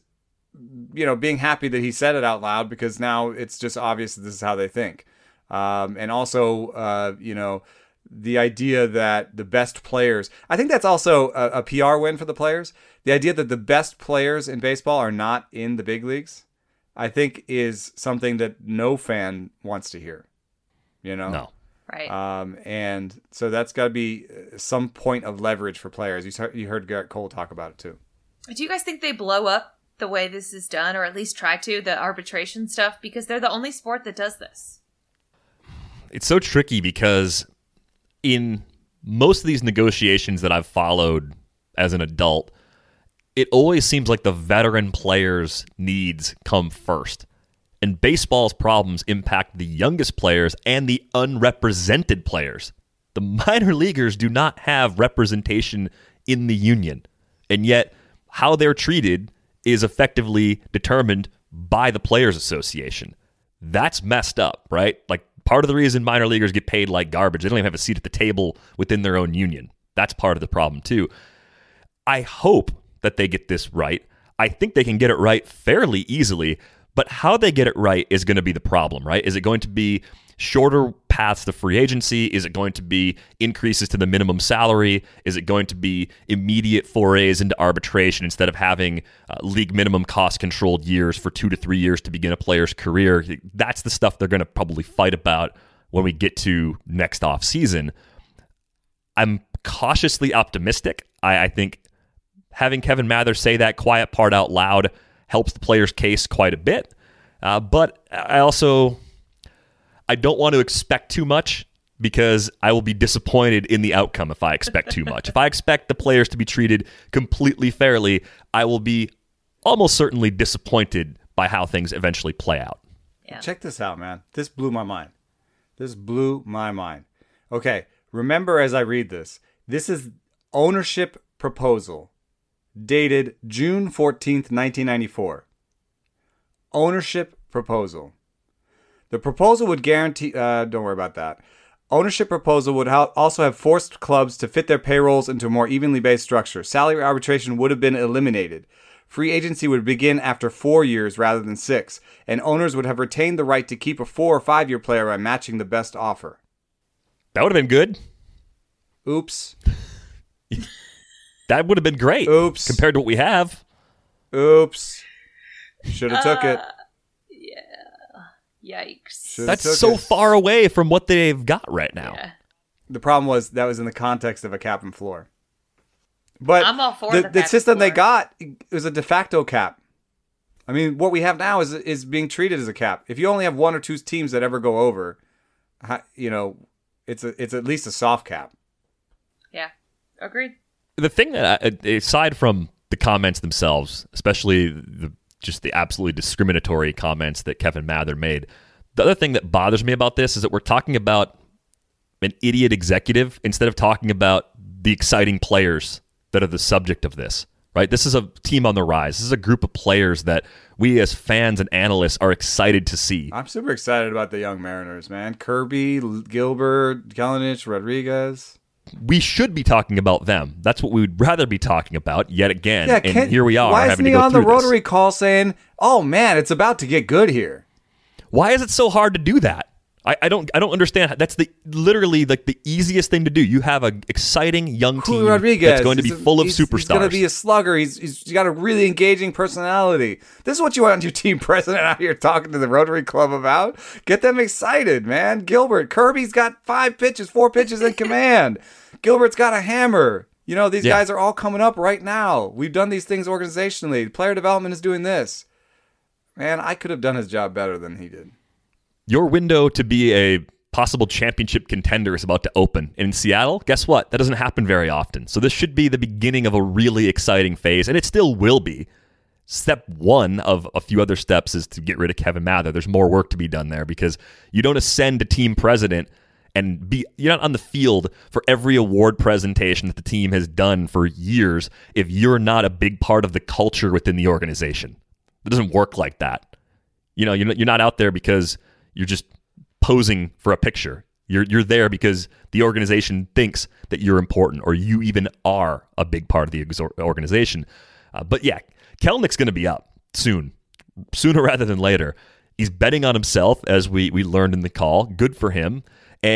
you know, being happy that he said it out loud because now it's just obvious that this is how they think. Um, and also, uh, you know, the idea that the best players, I think that's also a, a P R win for the players. the idea that the best players in baseball are not in the big leagues, I think is something that no fan wants to hear. You know? No. Right. Um, and so that's got to be some point of leverage for players. You, heard, you heard Garrett Cole talk about it too. Do you guys think they blow up the way this is done, or at least try to, the arbitration stuff? Because they're the only sport that does this. It's so tricky because in most of these negotiations that I've followed as an adult, it always seems like the veteran players' needs come first. And baseball's problems impact the youngest players and the unrepresented players. The minor leaguers do not have representation in the union. And yet, how they're treated is effectively determined by the Players Association. That's messed up, right? Like, part of the reason minor leaguers get paid like garbage, they don't even have a seat at the table within their own union. That's part of the problem, too. I hope that they get this right. I think they can get it right fairly easily. But how they get it right is going to be the problem, right? Is it going to be shorter paths to free agency? Is it going to be increases to the minimum salary? Is it going to be immediate forays into arbitration instead of having uh, league minimum cost controlled years for two to three years to begin a player's career? That's the stuff they're going to probably fight about when we get to next off season. I'm cautiously optimistic. I, I think having Kevin Mather say that quiet part out loud helps the player's case quite a bit. Uh, but I also, I don't want to expect too much because I will be disappointed in the outcome if I expect too much. If I expect the players to be treated completely fairly, I will be almost certainly disappointed by how things eventually play out. Yeah. Check this out, man. This blew my mind. This blew my mind. Okay, remember as I read this, this is ownership proposal. Dated June fourteenth, nineteen ninety-four. Ownership proposal. The proposal would guarantee... Uh, don't worry about that. Ownership proposal would ha- also have forced clubs to fit their payrolls into a more evenly based structure. Salary arbitration would have been eliminated. Free agency would begin after four years rather than six. And owners would have retained the right to keep a four or five-year player by matching the best offer. That would have been good. Oops. That would have been great. Oops. Compared to what we have. Oops. Should have took it. Uh, yeah. Yikes. Should've That's took so it. far away from what they've got right now. Yeah. The problem was that was in the context of a cap and floor. But I'm all for the, the the cap system and they floor. got it was a de facto cap. I mean, what we have now is is being treated as a cap. If you only have one or two teams that ever go over, you know, it's a it's at least a soft cap. Yeah. Agreed. The thing that, I, aside from the comments themselves, especially the just the absolutely discriminatory comments that Kevin Mather made, the other thing that bothers me about this is that we're talking about an idiot executive instead of talking about the exciting players that are the subject of this, right? This is a team on the rise. This is a group of players that we as fans and analysts are excited to see. I'm super excited about the young Mariners, man. Kirby, Gilbert, Kalinic, Rodriguez. We should be talking about them. That's what we would rather be talking about yet again. Yeah, and Ken, here we are. Why having isn't he to go on the through this. rotary call saying, "Oh man, it's about to get good here"? Why is it so hard to do that? I, I don't I don't understand. That's the literally like the easiest thing to do. You have an exciting young team Julio Rodriguez that's going to be he's a- full of he's, superstars. He's going to be a slugger. He's, he's got a really engaging personality. This is what you want your team president out here talking to the Rotary Club about. Get them excited, man. Gilbert, Kirby's got five pitches, four pitches in command. Gilbert's got a hammer. You know, these Yeah. guys are all coming up right now. We've done these things organizationally. Player development is doing this. Man, I could have done his job better than he did. Your window to be a possible championship contender is about to open. And in Seattle, guess what? That doesn't happen very often. So this should be the beginning of a really exciting phase, and it still will be. Step one of a few other steps is to get rid of Kevin Mather. There's more work to be done there because you don't ascend to team president and be you're not on the field for every award presentation that the team has done for years if you're not a big part of the culture within the organization. It doesn't work like that. You know, you're not, you're not out there because you're just posing for a picture. You're you're there because the organization thinks that you're important or you even are a big part of the exor- organization. Uh, but yeah, Kelenick's going to be up soon, sooner rather than later. He's betting on himself, as we we learned in the call. Good for him. And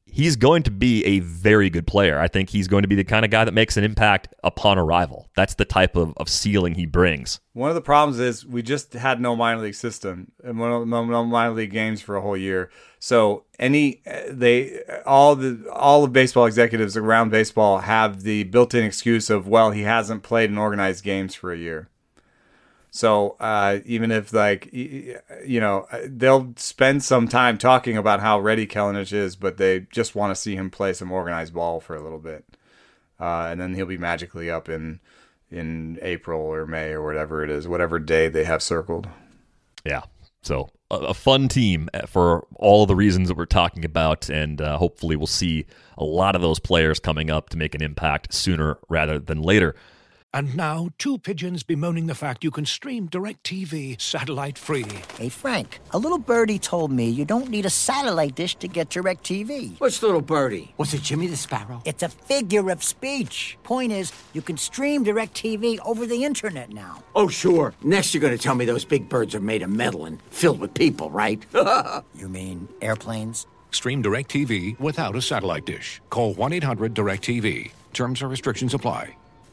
he's going to be a very good player. I think he's going to be the kind of guy that makes an impact upon arrival. That's the type of, of ceiling he brings. One of the problems is we just had no minor league system and no, no minor league games for a whole year. So any they all the all of baseball executives around baseball have the built-in excuse of, well, he hasn't played in organized games for a year. So uh, even if, like, you know, they'll spend some time talking about how ready Kelenic is, but they just want to see him play some organized ball for a little bit. Uh, and then he'll be magically up in in April or May or whatever it is, whatever day they have circled. Yeah. So a, a fun team for all the reasons that we're talking about. And uh, hopefully we'll see a lot of those players coming up to make an impact sooner rather than later. And now, two pigeons bemoaning the fact you can stream DirecTV satellite-free. Hey, Frank, a little birdie told me you don't need a satellite dish to get DirecTV. Which little birdie? Was it Jimmy the Sparrow? It's a figure of speech. Point is, you can stream DirecTV over the internet now. Oh, sure. Next you're going to tell me those big birds are made of metal and filled with people, right? You mean airplanes? Stream DirecTV without a satellite dish. Call one eight hundred direct T V. Terms and restrictions apply.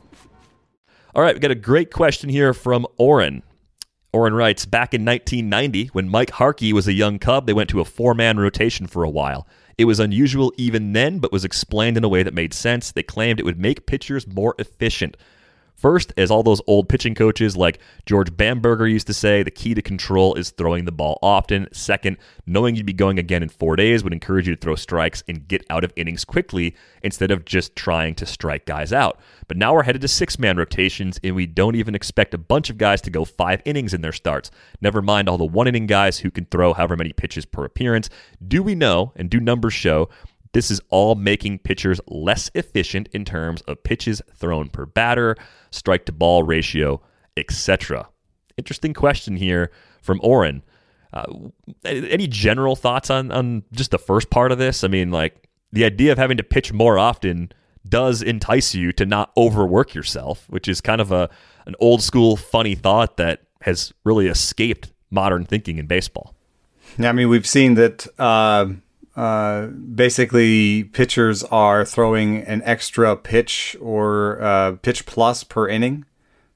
All right, we got a great question here from Oren. Oren writes, back in nineteen ninety, when Mike Harkey was a young Cub, they went to a four-man rotation for a while. It was unusual even then, but was explained in a way that made sense. They claimed it would make pitchers more efficient. First, as all those old pitching coaches like George Bamberger used to say, the key to control is throwing the ball often. Second, knowing you'd be going again in four days would encourage you to throw strikes and get out of innings quickly instead of just trying to strike guys out. But now we're headed to six-man rotations, and we don't even expect a bunch of guys to go five innings in their starts. Never mind all the one-inning guys who can throw however many pitches per appearance. Do we know, and do numbers show, this is all making pitchers less efficient in terms of pitches thrown per batter, strike-to-ball ratio, et cetera? Interesting question here from Oren. Uh, any general thoughts on, on just the first part of this? I mean, like, the idea of having to pitch more often does entice you to not overwork yourself, which is kind of a an old-school funny thought that has really escaped modern thinking in baseball. Yeah, I mean, we've seen that... Uh... Uh, basically, pitchers are throwing an extra pitch or uh, pitch plus per inning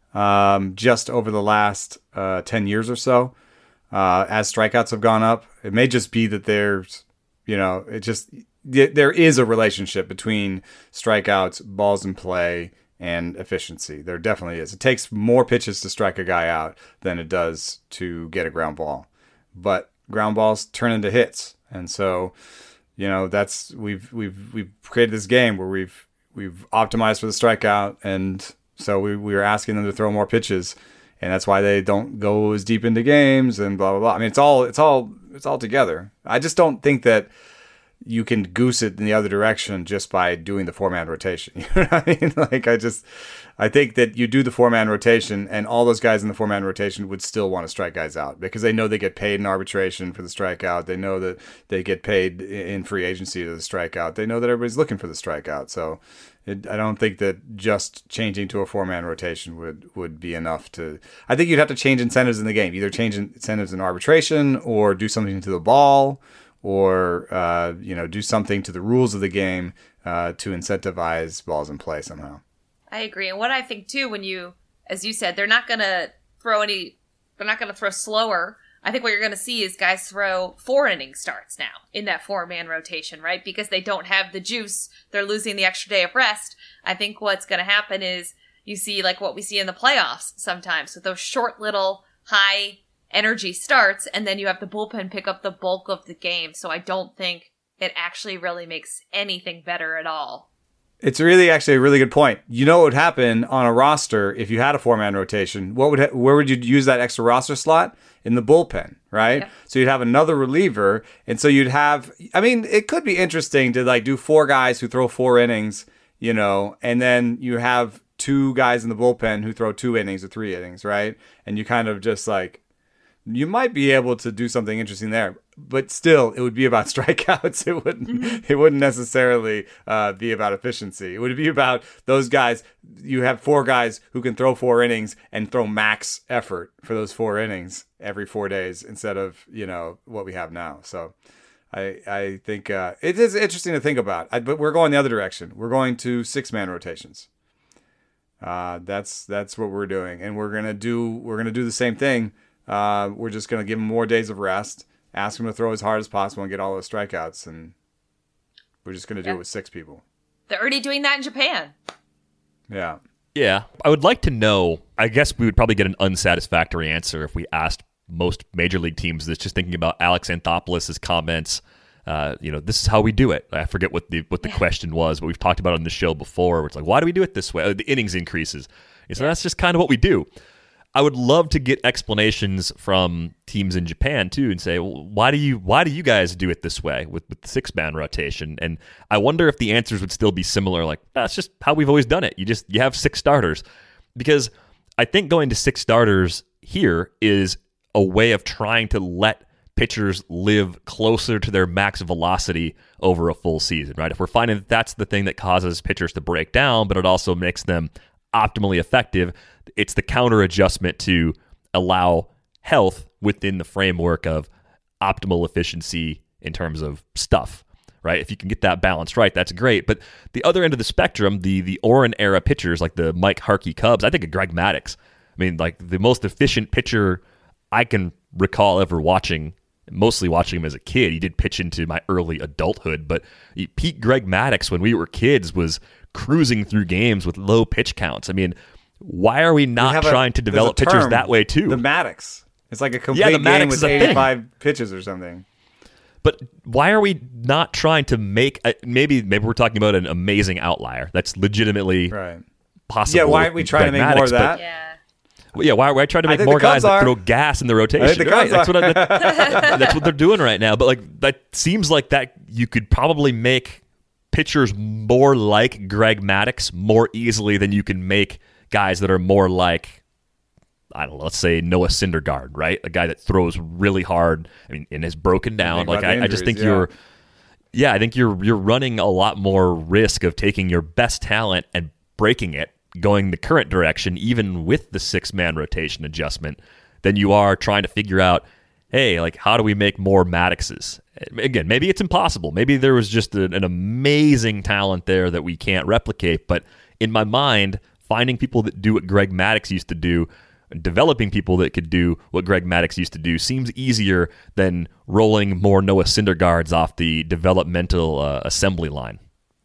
um, just over the last uh, ten years or so. Uh, as strikeouts have gone up, it may just be that there's, you know, it just there is a relationship between strikeouts, balls in play, and efficiency. There definitely is. It takes more pitches to strike a guy out than it does to get a ground ball, but ground balls turn into hits. And so, you know, that's we've we've we've created this game where we've we've optimized for the strikeout, and so we we are asking them to throw more pitches, and that's why they don't go as deep into games and blah blah blah. I mean, it's all it's all it's all together. I just don't think that you can goose it in the other direction just by doing the four-man rotation. You know what I mean? Like, I just, I think that you do the four-man rotation, and all those guys in the four-man rotation would still want to strike guys out because they know they get paid in arbitration for the strikeout. They know that they get paid in free agency to the strikeout. They know that everybody's looking for the strikeout. So it, I don't think that just changing to a four-man rotation would, would be enough to, I think you'd have to change incentives in the game, either change incentives in arbitration or do something to the ball, or, uh, you know, do something to the rules of the game uh, to incentivize balls in play somehow. I agree. And what I think, too, when you, as you said, they're not going to throw any, they're not going to throw slower. I think what you're going to see is guys throw four inning starts now in that four-man rotation, right? Because they don't have the juice. They're losing the extra day of rest. I think what's going to happen is you see, like, what we see in the playoffs sometimes with those short little high energy starts, and then you have the bullpen pick up the bulk of the game. So I don't think it actually really makes anything better at all. It's really actually a really good point. You know what would happen on a roster if you had a four-man rotation? What would ha- where would you use that extra roster slot? In the bullpen, right? Yep. So you'd have another reliever, and so you'd have, I mean, it could be interesting to like do four guys who throw four innings, you know, and then you have two guys in the bullpen who throw two innings or three innings, right? And you kind of just like, you might be able to do something interesting there, but still, it would be about strikeouts. It wouldn't. Mm-hmm. It wouldn't necessarily uh, be about efficiency. It would be about those guys. You have four guys who can throw four innings and throw max effort for those four innings every four days instead of you know what we have now. So, I I think uh, it is interesting to think about. I, but we're going the other direction. We're going to six man rotations. Uh, that's that's what we're doing, and we're gonna do we're gonna do the same thing. Uh, we're just gonna give him more days of rest, ask him to throw as hard as possible, and get all those strikeouts, and we're just gonna do yeah. it with six people. They're already doing that in Japan. Yeah. Yeah. I would like to know, I guess we would probably get an unsatisfactory answer if we asked most major league teams this, just thinking about Alex Anthopoulos' comments. Uh, you know, this is how we do it. I forget what the what the yeah. question was, but we've talked about it on the show before, where it's like, why do we do it this way? Oh, the innings increases. So yeah. that's just kind of what we do. I would love to get explanations from teams in Japan too, and say, well, why do you why do you guys do it this way with, with the six man rotation? And I wonder if the answers would still be similar. Like, that's just how we've always done it. You just you have six starters, because I think going to six starters here is a way of trying to let pitchers live closer to their max velocity over a full season, right? If we're finding that that's the thing that causes pitchers to break down, but it also makes them optimally effective, it's the counter adjustment to allow health within the framework of optimal efficiency in terms of stuff, right? If you can get that balance right, that's great. But the other end of the spectrum, the the Oren era pitchers like the Mike Harkey Cubs, I think of Greg Maddux. I mean, like the most efficient pitcher I can recall ever watching, mostly watching him as a kid. He did pitch into my early adulthood, but peak Greg Maddux when we were kids was cruising through games with low pitch counts. I mean, why are we not we trying a, to develop pitchers that way too? The Maddux. It's like a complete yeah, the game with eighty-five thing. pitches or something. But why are we not trying to make a, maybe maybe we're talking about an amazing outlier that's legitimately right. possible? Yeah, why aren't we trying to make Maddux, more of that? But, Yeah. Well, yeah, why are we trying to make more guys that throw gas in the rotation? The right, that's are. what I, that, that's what they're doing right now. But like that seems like that you could probably make pitchers more like Greg Maddux more easily than you can make guys that are more like, I don't know, let's say Noah Syndergaard, right? A guy that throws really hard, I mean, and is broken down. Like I, injuries, I just think yeah. you're, yeah, I think you're you're running a lot more risk of taking your best talent and breaking it, going the current direction, even with the six-man rotation adjustment, than you are trying to figure out, hey, like, how do we make more Madduxes? Again, maybe it's impossible. Maybe there was just a, an amazing talent there that we can't replicate. But in my mind, finding people that do what Greg Maddux used to do, developing people that could do what Greg Maddux used to do, seems easier than rolling more Noah Syndergaards off the developmental uh, assembly line.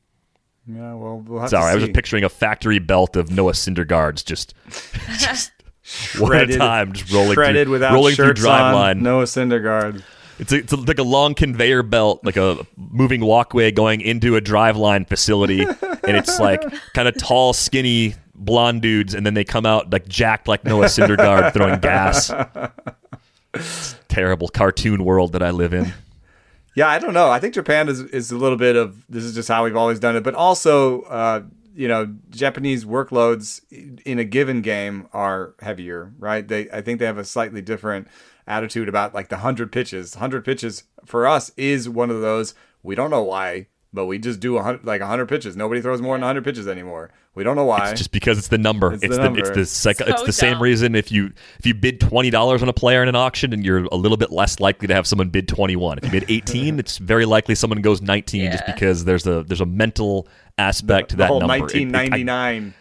Yeah, well, we'll have Sorry, to see. I was just picturing a factory belt of Noah Syndergaards just, just one at a time, just rolling shredded through, without rolling shirts through drive on, line. Noah Syndergaard. It's, a, it's a, like a long conveyor belt, like a moving walkway going into a drive line facility, and it's like kind of tall, skinny, blonde dudes, and then they come out like jacked like Noah Syndergaard throwing gas. It's a terrible cartoon world that I live in. Yeah, I don't know. I think Japan is is a little bit of this is just how we've always done it, but also, uh, you know, Japanese workloads in a given game are heavier, right? They, I think they have a slightly different attitude about like the hundred pitches. Hundred pitches for us is one of those. We don't know why, but we just do a hundred like a hundred pitches. Nobody throws more than a hundred pitches anymore. We don't know why. It's just because it's the number. It's, it's the, the number. it's the sec- So it's the same dumb. reason if you if you bid twenty dollars on a player in an auction, and you're a little bit less likely to have someone bid twenty one. If you bid eighteen, it's very likely someone goes nineteen, Yeah. just because there's a there's a mental aspect to the that whole number. nineteen ninety nine.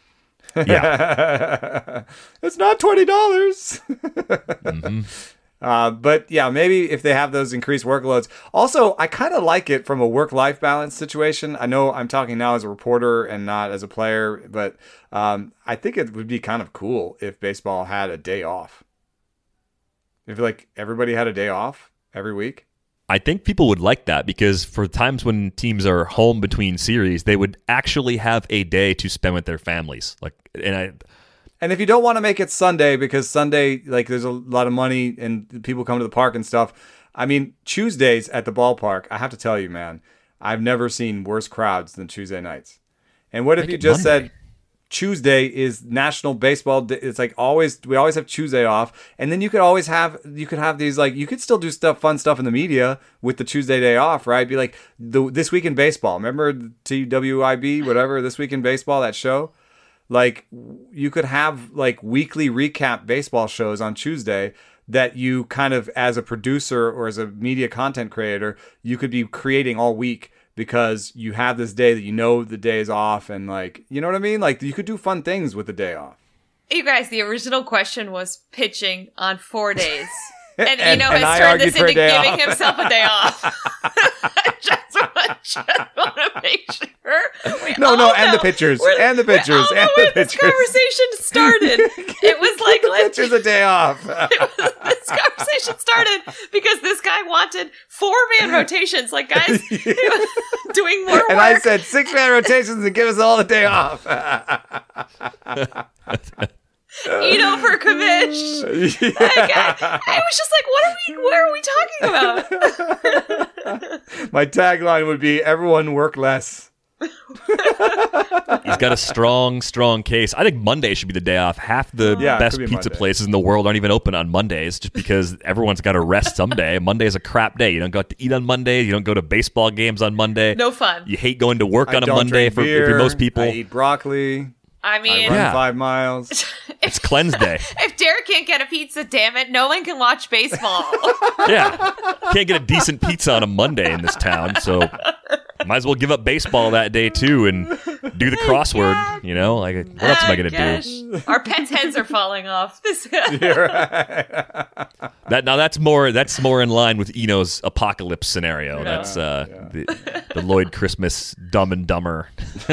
Yeah, It's not twenty dollars. mm-hmm. Uh, but yeah, maybe if they have those increased workloads. Also, I kind of like it from a work-life balance situation. I know I'm talking now as a reporter and not as a player, but um, I think it would be kind of cool if baseball had a day off. If like everybody had a day off every week. I think people would like that, because for times when teams are home between series, they would actually have a day to spend with their families. Like, and I. And if you don't want to make it Sunday, because Sunday, like, there's a lot of money and people come to the park and stuff. I mean, Tuesdays at the ballpark, I have to tell you, man, I've never seen worse crowds than Tuesday nights. And what if Make you it just Monday. said Tuesday is National Baseball Day? It's like always, we always have Tuesday off. And then you could always have, you could have these, like, you could still do stuff, fun stuff in the media with the Tuesday day off, right? Be like, the This Week in Baseball. Remember T W I B, whatever, This Week in Baseball, that show? Like, you could have like weekly recap baseball shows on Tuesday that you kind of, as a producer or as a media content creator, you could be creating all week because you have this day that you know the day is off, and like, you know what I mean? Like, you could do fun things with the day off. You guys, the original question was pitching on four days. And, And- you know, and I has turned argued this for a into day giving off. himself a day off. I just want, just want to make sure. we No, all no, and know the pictures, where- and the pictures, we all know and where the this pictures. conversation started. It was like, let's Pictures a day off. this conversation started because this guy wanted four-man rotations. Like, guys, he was doing more work. And I said six-man rotations and give us all a day off. Eno for Kavish. That guy. I was just like, what are we, what are we talking about? My tagline would be, everyone work less. He's got a strong, strong case. I think Monday should be the day off. Half the Yeah, it best could be pizza Monday. places in the world aren't even open on Mondays just because everyone's got to rest someday. Monday is a crap day. You don't go out to eat on Monday. You don't go to baseball games on Monday. No fun. You hate going to work I on a don't Monday drink for, beer, for most people. I eat broccoli. I I mean, run Yeah. five miles. It's cleanse day. if Derek can't get a pizza, damn it, no one can watch baseball. Yeah. Can't get a decent pizza on a Monday in this town, so might as well give up baseball that day too and do the crossword, you know? Like, what else am I going to do? Our pets' heads are falling off. This You're right. That now that's more that's more in line with Eno's apocalypse scenario. That's uh, the, the Lloyd Christmas Dumb and Dumber.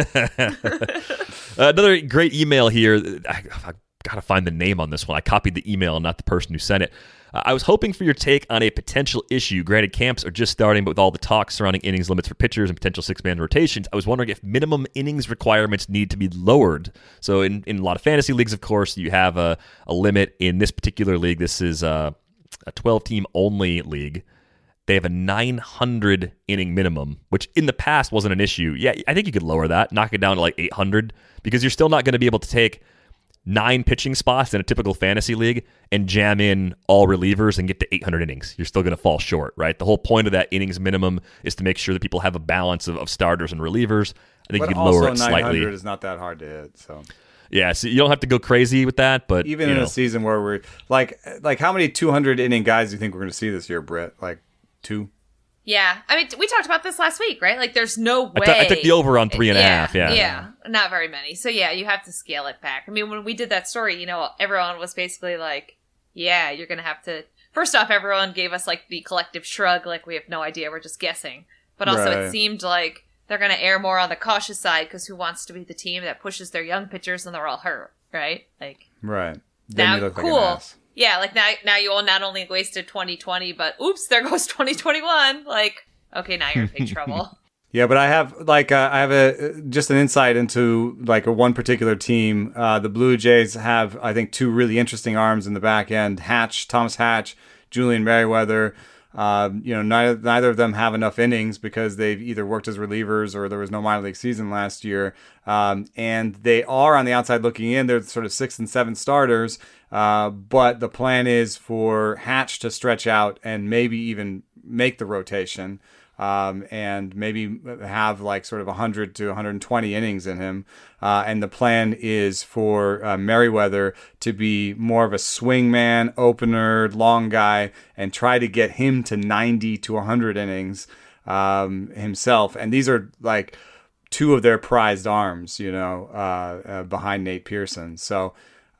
Another great email here. I, I gotta find the name on this one. I copied the email, not the person who sent it. Uh, I was hoping for your take on a potential issue. Granted, camps are just starting, but with all the talk surrounding innings limits for pitchers and potential six-man rotations, I was wondering if minimum innings requirements need to be lowered. So in, in a lot of fantasy leagues, of course, you have a, a limit. In this particular league, this is a, a twelve-team only league. They have a nine hundred inning minimum, which in the past wasn't an issue. Yeah, I think you could lower that, knock it down to like eight hundred, because you're still not going to be able to take nine pitching spots in a typical fantasy league and jam in all relievers and get to eight hundred innings. You're still going to fall short, right? The whole point of that innings minimum is to make sure that people have a balance of, of starters and relievers. I think But you can also lower it nine hundred slightly. is not that hard to hit, so... Yeah, so you don't have to go crazy with that, but Even you in know. a season where we're... Like, like how many two hundred inning guys do you think we're going to see this year, Britt? Like, two? Yeah, I mean, we talked about this last week, right? Like, there's no way. I, t- I took the over on three and a yeah, half. Yeah, yeah, not very many. So yeah, you have to scale it back. I mean, when we did that story, you know, everyone was basically like, "Yeah, you're gonna have to." First off, everyone gave us like the collective shrug, like we have no idea, we're just guessing. But also, Right. it seemed like they're gonna err more on the cautious side because who wants to be the team that pushes their young pitchers and they're all hurt, right? Like, Right. Then now, you look cool. like an ass. Yeah, like now, now you all not only wasted twenty twenty, but oops, there goes twenty twenty-one. Like, okay, now you're in big trouble. Yeah, but I have like uh, I have a just an insight into like a one particular team. Uh, the Blue Jays have, I think, two really interesting arms in the back end: Hatch, Thomas Hatch, Julian Merriweather. Uh, you know, neither neither of them have enough innings because they've either worked as relievers or there was no minor league season last year. Um, and they are on the outside looking in. They're sort of sixth and seventh starters. Uh, but the plan is for Hatch to stretch out and maybe even make the rotation. Um, and maybe have like sort of one hundred to one hundred twenty innings in him. Uh, and the plan is for uh, Merriweather to be more of a swingman, opener, long guy, and try to get him to ninety to one hundred innings um, himself. And these are like two of their prized arms, you know, uh, uh, behind Nate Pearson. So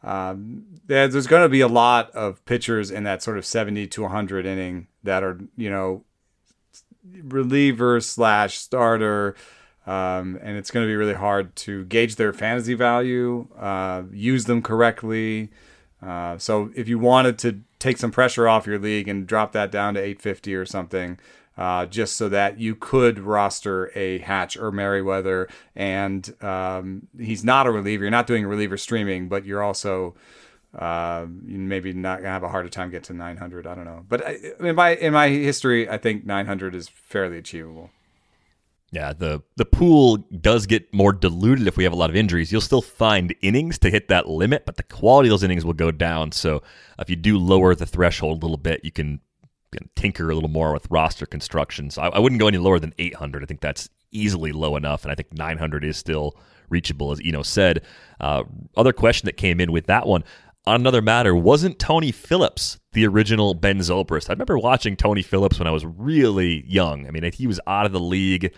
um, there's, there's going to be a lot of pitchers in that sort of seventy to one hundred inning that are, you know, reliever slash starter, um, and it's going to be really hard to gauge their fantasy value, uh, use them correctly. Uh, so if you wanted to take some pressure off your league and drop that down to eight fifty or something, uh, just so that you could roster a Hatch or Merriweather, and um, he's not a reliever. You're not doing reliever streaming, but you're also Uh, you maybe not gonna have a harder time getting to nine hundred. I don't know, but I, in my in my history, I think nine hundred is fairly achievable. Yeah, the the pool does get more diluted if we have a lot of injuries. You'll still find innings to hit that limit, but the quality of those innings will go down. So if you do lower the threshold a little bit, you can, you can tinker a little more with roster construction. So I, I wouldn't go any lower than eight hundred. I think that's easily low enough, and I think nine hundred is still reachable, as Eno said. Uh, other question that came in with that one. on another matter, wasn't Tony Phillips the original Ben Zobrist? I remember watching Tony Phillips when I was really young. I mean, he was out of the league.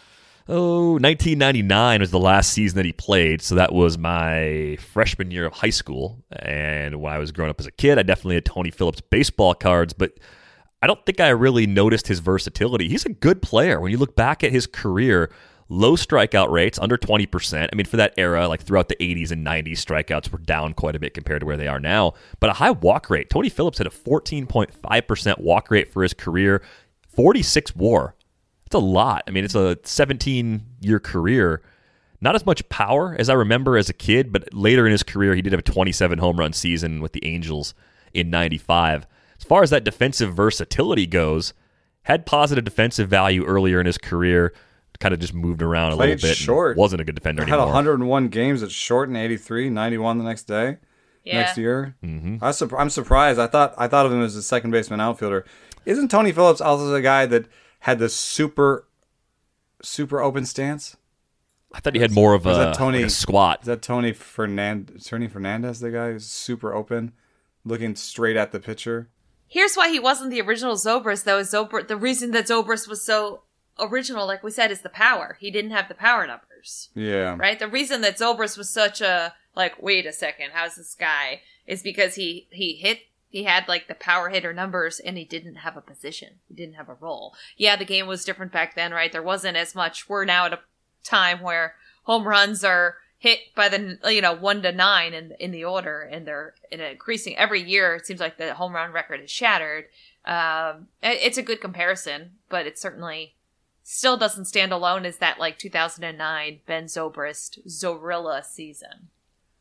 Oh, nineteen ninety-nine was the last season that he played, so that was my freshman year of high school. And when I was growing up as a kid, I definitely had Tony Phillips baseball cards, but I don't think I really noticed his versatility. He's a good player. When you look back at his career, low strikeout rates, under twenty percent. I mean, for that era, like throughout the eighties and nineties, strikeouts were down quite a bit compared to where they are now. But a high walk rate. Tony Phillips had a fourteen point five percent walk rate for his career, forty-six WAR. It's a lot. I mean, it's a seventeen-year career. Not as much power as I remember as a kid, but later in his career, he did have a twenty-seven home run season with the Angels in ninety-five. As far as that defensive versatility goes, had positive defensive value earlier in his career, kind of just moved around a Played little bit. Short. Wasn't a good defender had anymore. one hundred one games at short in eighty-three, ninety-one the next day, Yeah. next year. Mm-hmm. I was, I'm surprised. I thought I thought of him as a second baseman outfielder. Isn't Tony Phillips also the guy that had the super, super open stance? I thought he had more of a, Is that Tony- like a squat. Is that Tony Fernandez? Tony Fernandez, the guy who's super open, looking straight at the pitcher? Here's why he wasn't the original Zobrist, though. Is Zobrist, the reason that Zobrist was so original, like we said, is the power. He didn't have the power numbers, Yeah. right? The reason that Zobrist was such a, like, wait a second, how's this guy? Is because he, he hit, he had, like, the power hitter numbers, and he didn't have a position. He didn't have a role. Yeah, the game was different back then, right? There wasn't as much. We're now at a time where home runs are hit by the, you know, one to nine in in the order, and they're in increasing every year. It seems like the home run record is shattered. Um, it- it's a good comparison, but it certainly still doesn't stand alone as that like two thousand nine Ben Zobrist Zorilla season.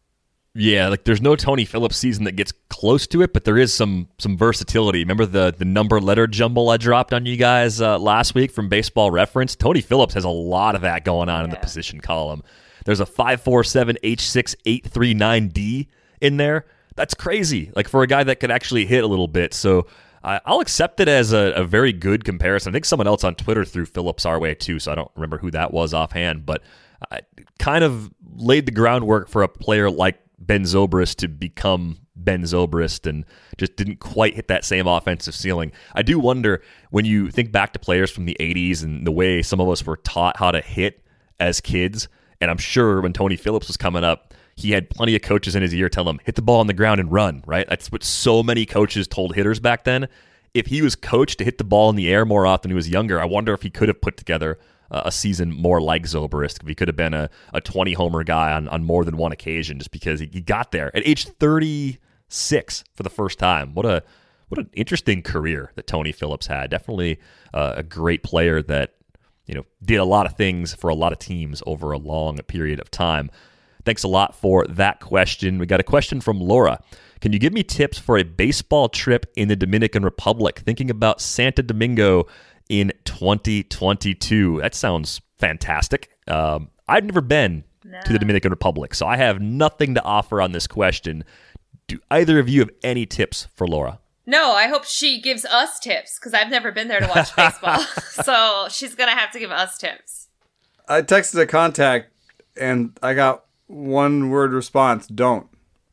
Yeah, like there's no Tony Phillips season that gets close to it, but there is some some versatility. Remember the the number letter jumble I dropped on you guys uh, last week from Baseball Reference? Tony Phillips has a lot of that going on in the Yeah. position column. There's a five four seven H six eight three nine D in there. That's crazy. Like for a guy that could actually hit a little bit. So I I'll accept it as a, a very good comparison. I think someone else on Twitter threw Phillips our way too, so I don't remember who that was offhand, but I kind of laid the groundwork for a player like Ben Zobrist to become Ben Zobrist and just didn't quite hit that same offensive ceiling. I do wonder when you think back to players from the eighties and the way some of us were taught how to hit as kids, and I'm sure when Tony Phillips was coming up, he had plenty of coaches in his ear telling him, hit the ball on the ground and run, right? That's what so many coaches told hitters back then. If he was coached to hit the ball in the air more often when he was younger, I wonder if he could have put together uh, a season more like Zobrist, if he could have been a, a twenty-homer guy on, on more than one occasion just because he, he got there at age thirty-six for the first time. What a what an interesting career that Tony Phillips had. Definitely uh, a great player that you know did a lot of things for a lot of teams over a long period of time. Thanks a lot for that question. We got a question from Laura. Can you give me tips for a baseball trip in the Dominican Republic? Thinking about Santo Domingo in twenty twenty-two. That sounds fantastic. Um, I've never been No. to the Dominican Republic, so I have nothing to offer on this question. Do either of you have any tips for Laura? No, I hope she gives us tips because I've never been there to watch baseball. So she's going to have to give us tips. I texted a contact and I got one word response: don't.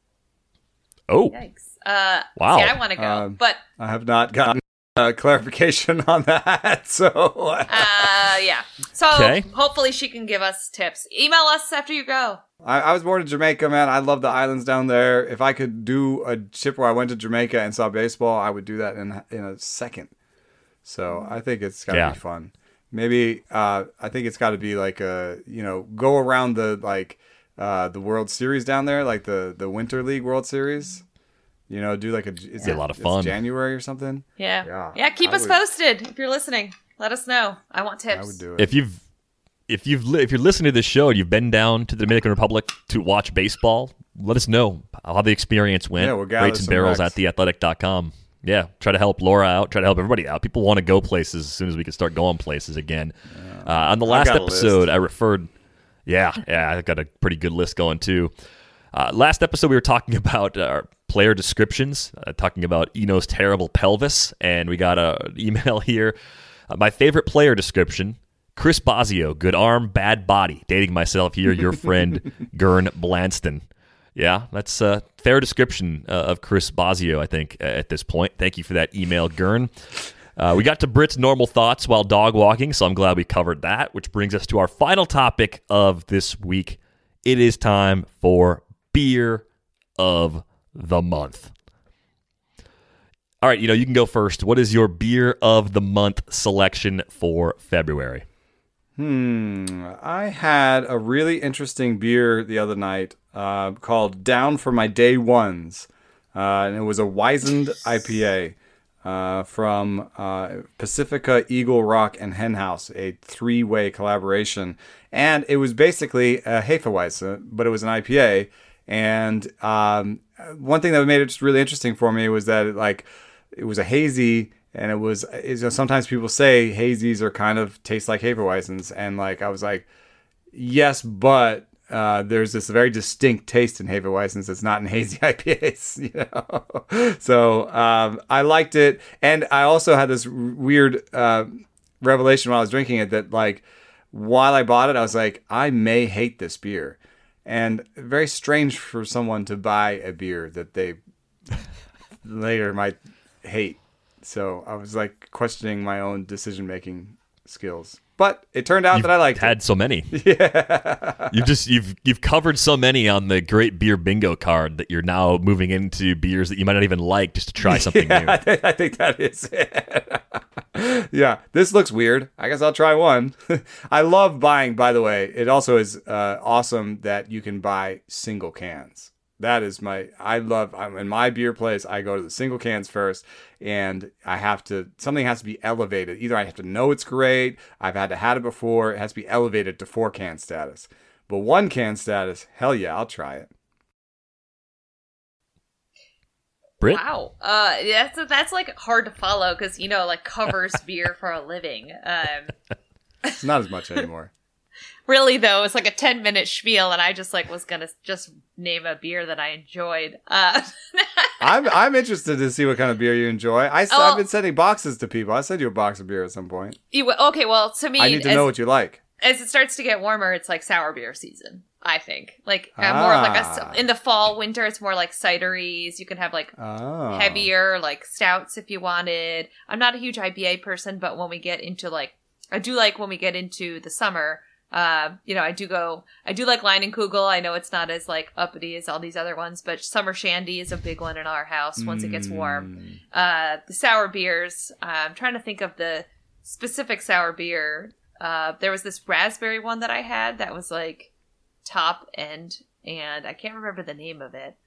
Oh, Yikes. Uh, Wow. See, I want to go, Um, but I have not gotten uh, clarification on that. So uh, yeah. So Okay. hopefully she can give us tips. Email us after you go. I, I was born in Jamaica, man. I love the islands down there. If I could do a trip where I went to Jamaica and saw baseball, I would do that in in a second. So I think it's gotta Yeah. be fun. Maybe uh, I think it's got to be like a you know go around the like uh, the World Series down there, like the the Winter League World Series. You know, do like a it's Be a lot of it's fun. January or something. Yeah. Yeah, Yeah. keep I us would- posted if you're listening. Let us know. I want tips. I would do it. if you've if you've li- if you're listening to this show and you've been down to the Dominican Republic to watch baseball, let us know how the experience went. Yeah, we'll gather Rates and some barrels recs. at the athletic dot com. Yeah, try to help Laura out. Try to help everybody out. People want to go places as soon as we can start going places again. Uh, on the last got a episode, list. I referred. Yeah, yeah, I got a pretty good list going too. Uh, last episode, we were talking about uh, player descriptions, uh, talking about Eno's terrible pelvis, and we got an email here. Uh, my favorite player description: Chris Bosio, good arm, bad body. Dating myself here, your friend Gern Blanston. Yeah, that's a fair description uh, of Chris Bosio, I think, at this point. Thank you for that email, Gurn. Uh, we got to Britt's normal thoughts while dog walking, so I'm glad we covered that, which brings us to our final topic of this week. It is time for Beer of the Month. All right, you know, you can go first. What is your Beer of the Month selection for February? Hmm. I had a really interesting beer the other night uh, called Down for My Day Ones, uh, and it was a Wizened I P A. Uh, from uh, Pacifica, Eagle Rock, and Hen House, a three-way collaboration. And it was basically a Hefeweizen, but it was an I P A. And um, one thing that made it just really interesting for me was that it, like it was a hazy, and it was, you know, sometimes people say hazies are kind of taste like Hefeweizens. And like I was like, yes, but Uh, there's this very distinct taste in Hefeweizens that's not in hazy I P As, you know. So um, I liked it, and I also had this weird uh, revelation while I was drinking it that, like, while I bought it, I was like, I may hate this beer, and very strange for someone to buy a beer that they later might hate. So I was like questioning my own decision making skills. But it turned out you've that I liked had it. so many. Yeah. You've just you've you've covered so many on the great beer bingo card that you're now moving into beers that you might not even like just to try something yeah, new. I think, I think that is it. Yeah, this looks weird. I guess I'll try one. I love buying, by the way. It also is uh, awesome that you can buy single cans. That is my, I love, I'm in my beer place, I go to the single cans first, and I have to, something has to be elevated. Either I have to know it's great, I've had to had it before, it has to be elevated to four can status. But one can status, hell yeah, I'll try it. Britt? Wow. Uh, that's, that's like hard to follow because, you know, like covers beer for a living. Um, Not as much anymore. Really, though, it's like a ten minute spiel, and I just like was gonna just name a beer that I enjoyed. Uh, I'm I'm interested to see what kind of beer you enjoy. I, Oh. I've been sending boxes to people. I'll send you a box of beer at some point. you, okay, well, to me, I need to as, know what you like. as it starts to get warmer, it's like sour beer season. I think like uh, more like Ah. a in the fall, winter, it's more like cideries. You can have like Oh. heavier like stouts if you wanted. I'm not a huge I P A person, but when we get into like, I do like when we get into the summer. Uh, you know, I do go, I do like Leinenkugel. I know it's not as like uppity as all these other ones, but summer shandy is a big one in our house once it gets warm. Uh, the sour beers, uh, I'm trying to think of the specific sour beer. Uh, there was this raspberry one that I had that was like top end, and I can't remember the name of it.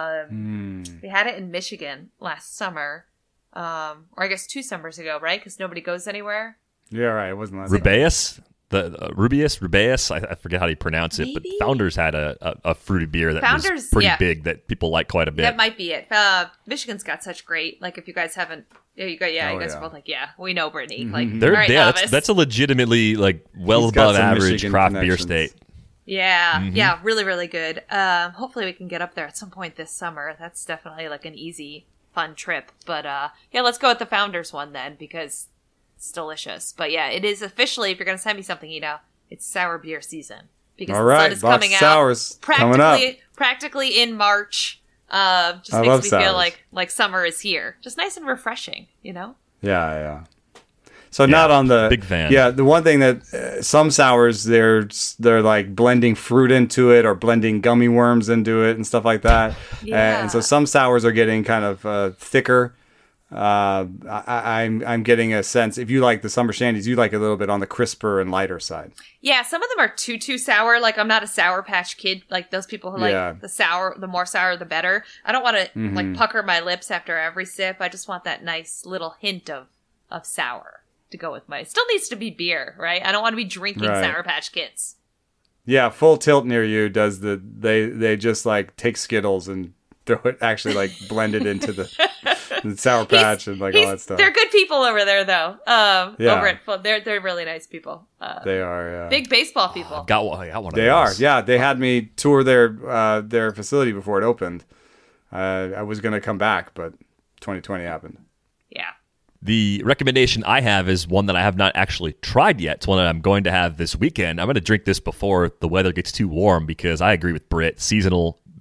Um, Mm. we had it in Michigan last summer, um, or I guess two summers ago, right? Because nobody goes anywhere. Yeah, right. It wasn't last Rubaeus? The uh, Rubius, Rubaeus, I, I forget how you pronounce it, Maybe? but Founders had a, a, a fruity beer that was Founders, pretty yeah. big that people like quite a bit. That might be it. Uh, Michigan's got such great, like if you guys haven't, yeah, you got, yeah, Oh, you guys yeah. are both like, yeah, we know Brittany. Like, They're, all right, yeah, novice. that's, that's a legitimately like well He's got above some average Michigan craft beer connections. state. Yeah, Mm-hmm. yeah, really, really good. Um, hopefully we can get up there at some point this summer. That's definitely like an easy, fun trip. But uh, yeah, let's go with the Founders one then because it's delicious. But yeah, it is officially, if you're going to send me something, you know, it's sour beer season because All the right, sun is box coming out sours coming up. practically, practically in March. Uh, just I makes love me sours. feel like like summer is here. Just nice and refreshing, you know. Yeah, yeah. So not on the big fan. Yeah, the one thing that uh, some sours they're they're like blending fruit into it or blending gummy worms into it and stuff like that. Yeah. Uh, and so some sours are getting kind of uh, thicker. Uh, I, I'm I'm getting a sense if you like the summer shandies, you like a little bit on the crisper and lighter side. Yeah, some of them are too too sour. Like I'm not a Sour Patch Kid. Like those people who like Yeah. the sour, the more sour the better. I don't want to Mm-hmm. like pucker my lips after every sip. I just want that nice little hint of of sour to go with my. It still needs to be beer, right? I don't want to be drinking Right. Sour Patch Kids. Yeah, Full Tilt near you does the they they just like take Skittles and throw it actually like blend it into the, the Sour Patch and like all He's- that stuff. They're good people over there, though. Um, Yeah. over at Full, they're they're really nice people. Uh, They are. Yeah. big baseball people. Got one, I got one of They those. are, yeah. They had me tour their uh, their facility before it opened. Uh, I was gonna come back, but twenty twenty happened. Yeah. The recommendation I have is one that I have not actually tried yet. It's one that I'm going to have this weekend. I'm going to drink this before the weather gets too warm because I agree with Britt. Seasonal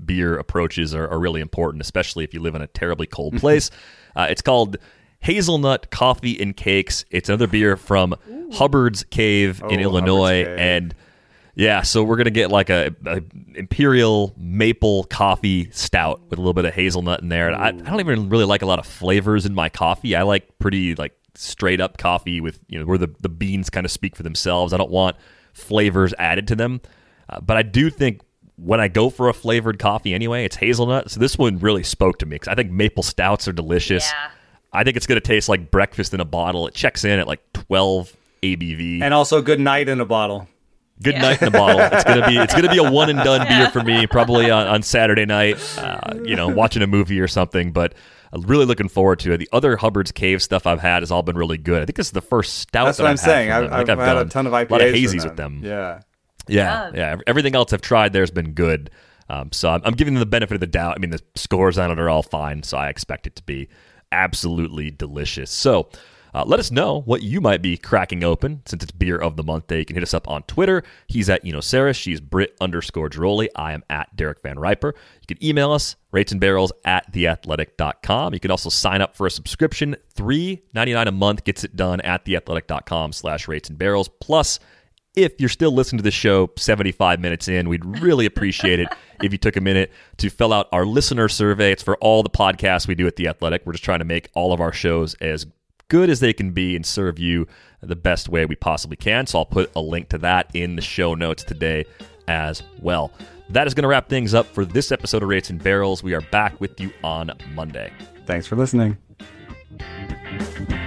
beer approaches are, are really important, especially if you live in a terribly cold place. uh, it's called Hazelnut Coffee and Cakes. It's another beer from Ooh. Hubbard's Cave oh, in Illinois. Cave. And yeah, so we're going to get like a, a imperial maple coffee stout with a little bit of hazelnut in there. And I, I don't even really like a lot of flavors in my coffee. I like pretty like straight up coffee with, you know, where the, the beans kind of speak for themselves. I don't want flavors added to them. Uh, but I do think when I go for a flavored coffee anyway, it's hazelnut. So this one really spoke to me because I think maple stouts are delicious. Yeah. I think it's going to taste like breakfast in a bottle. It checks in at like twelve A B V. And also good night in a bottle. Good yeah. night in a bottle. It's gonna be it's gonna be a one and done yeah. beer for me, probably on, on Saturday night. Uh, you know, watching a movie or something. But I'm really looking forward to it. The other Hubbard's Cave stuff I've had has all been really good. I think this is the first stout. That's that what I've I'm saying. I've, I've, I've had done a ton of I P As. A lot of hazies with them. Yeah. Yeah, yeah. Everything else I've tried there's been good. Um, so I'm, I'm giving them the benefit of the doubt. I mean, the scores on it are all fine, so I expect it to be absolutely delicious. So uh, let us know what you might be cracking open since it's Beer of the Month Day. You can hit us up on Twitter. He's at Enoceris. She's Brit underscore Giroli. I am at Derek Van Riper. You can email us, ratesandbarrels at theathletic dot com. You can also sign up for a subscription. three dollars and ninety-nine cents a month gets it done at theathletic dot com slash rates and barrels. Plus, if you're still listening to the show seventy-five minutes in, we'd really appreciate it if you took a minute to fill out our listener survey. It's for all the podcasts we do at The Athletic. We're just trying to make all of our shows as good as they can be and serve you the best way we possibly can. So I'll put a link to that in the show notes today as well. That is going to wrap things up for this episode of Rates and Barrels. We are back with you on Monday. Thanks for listening.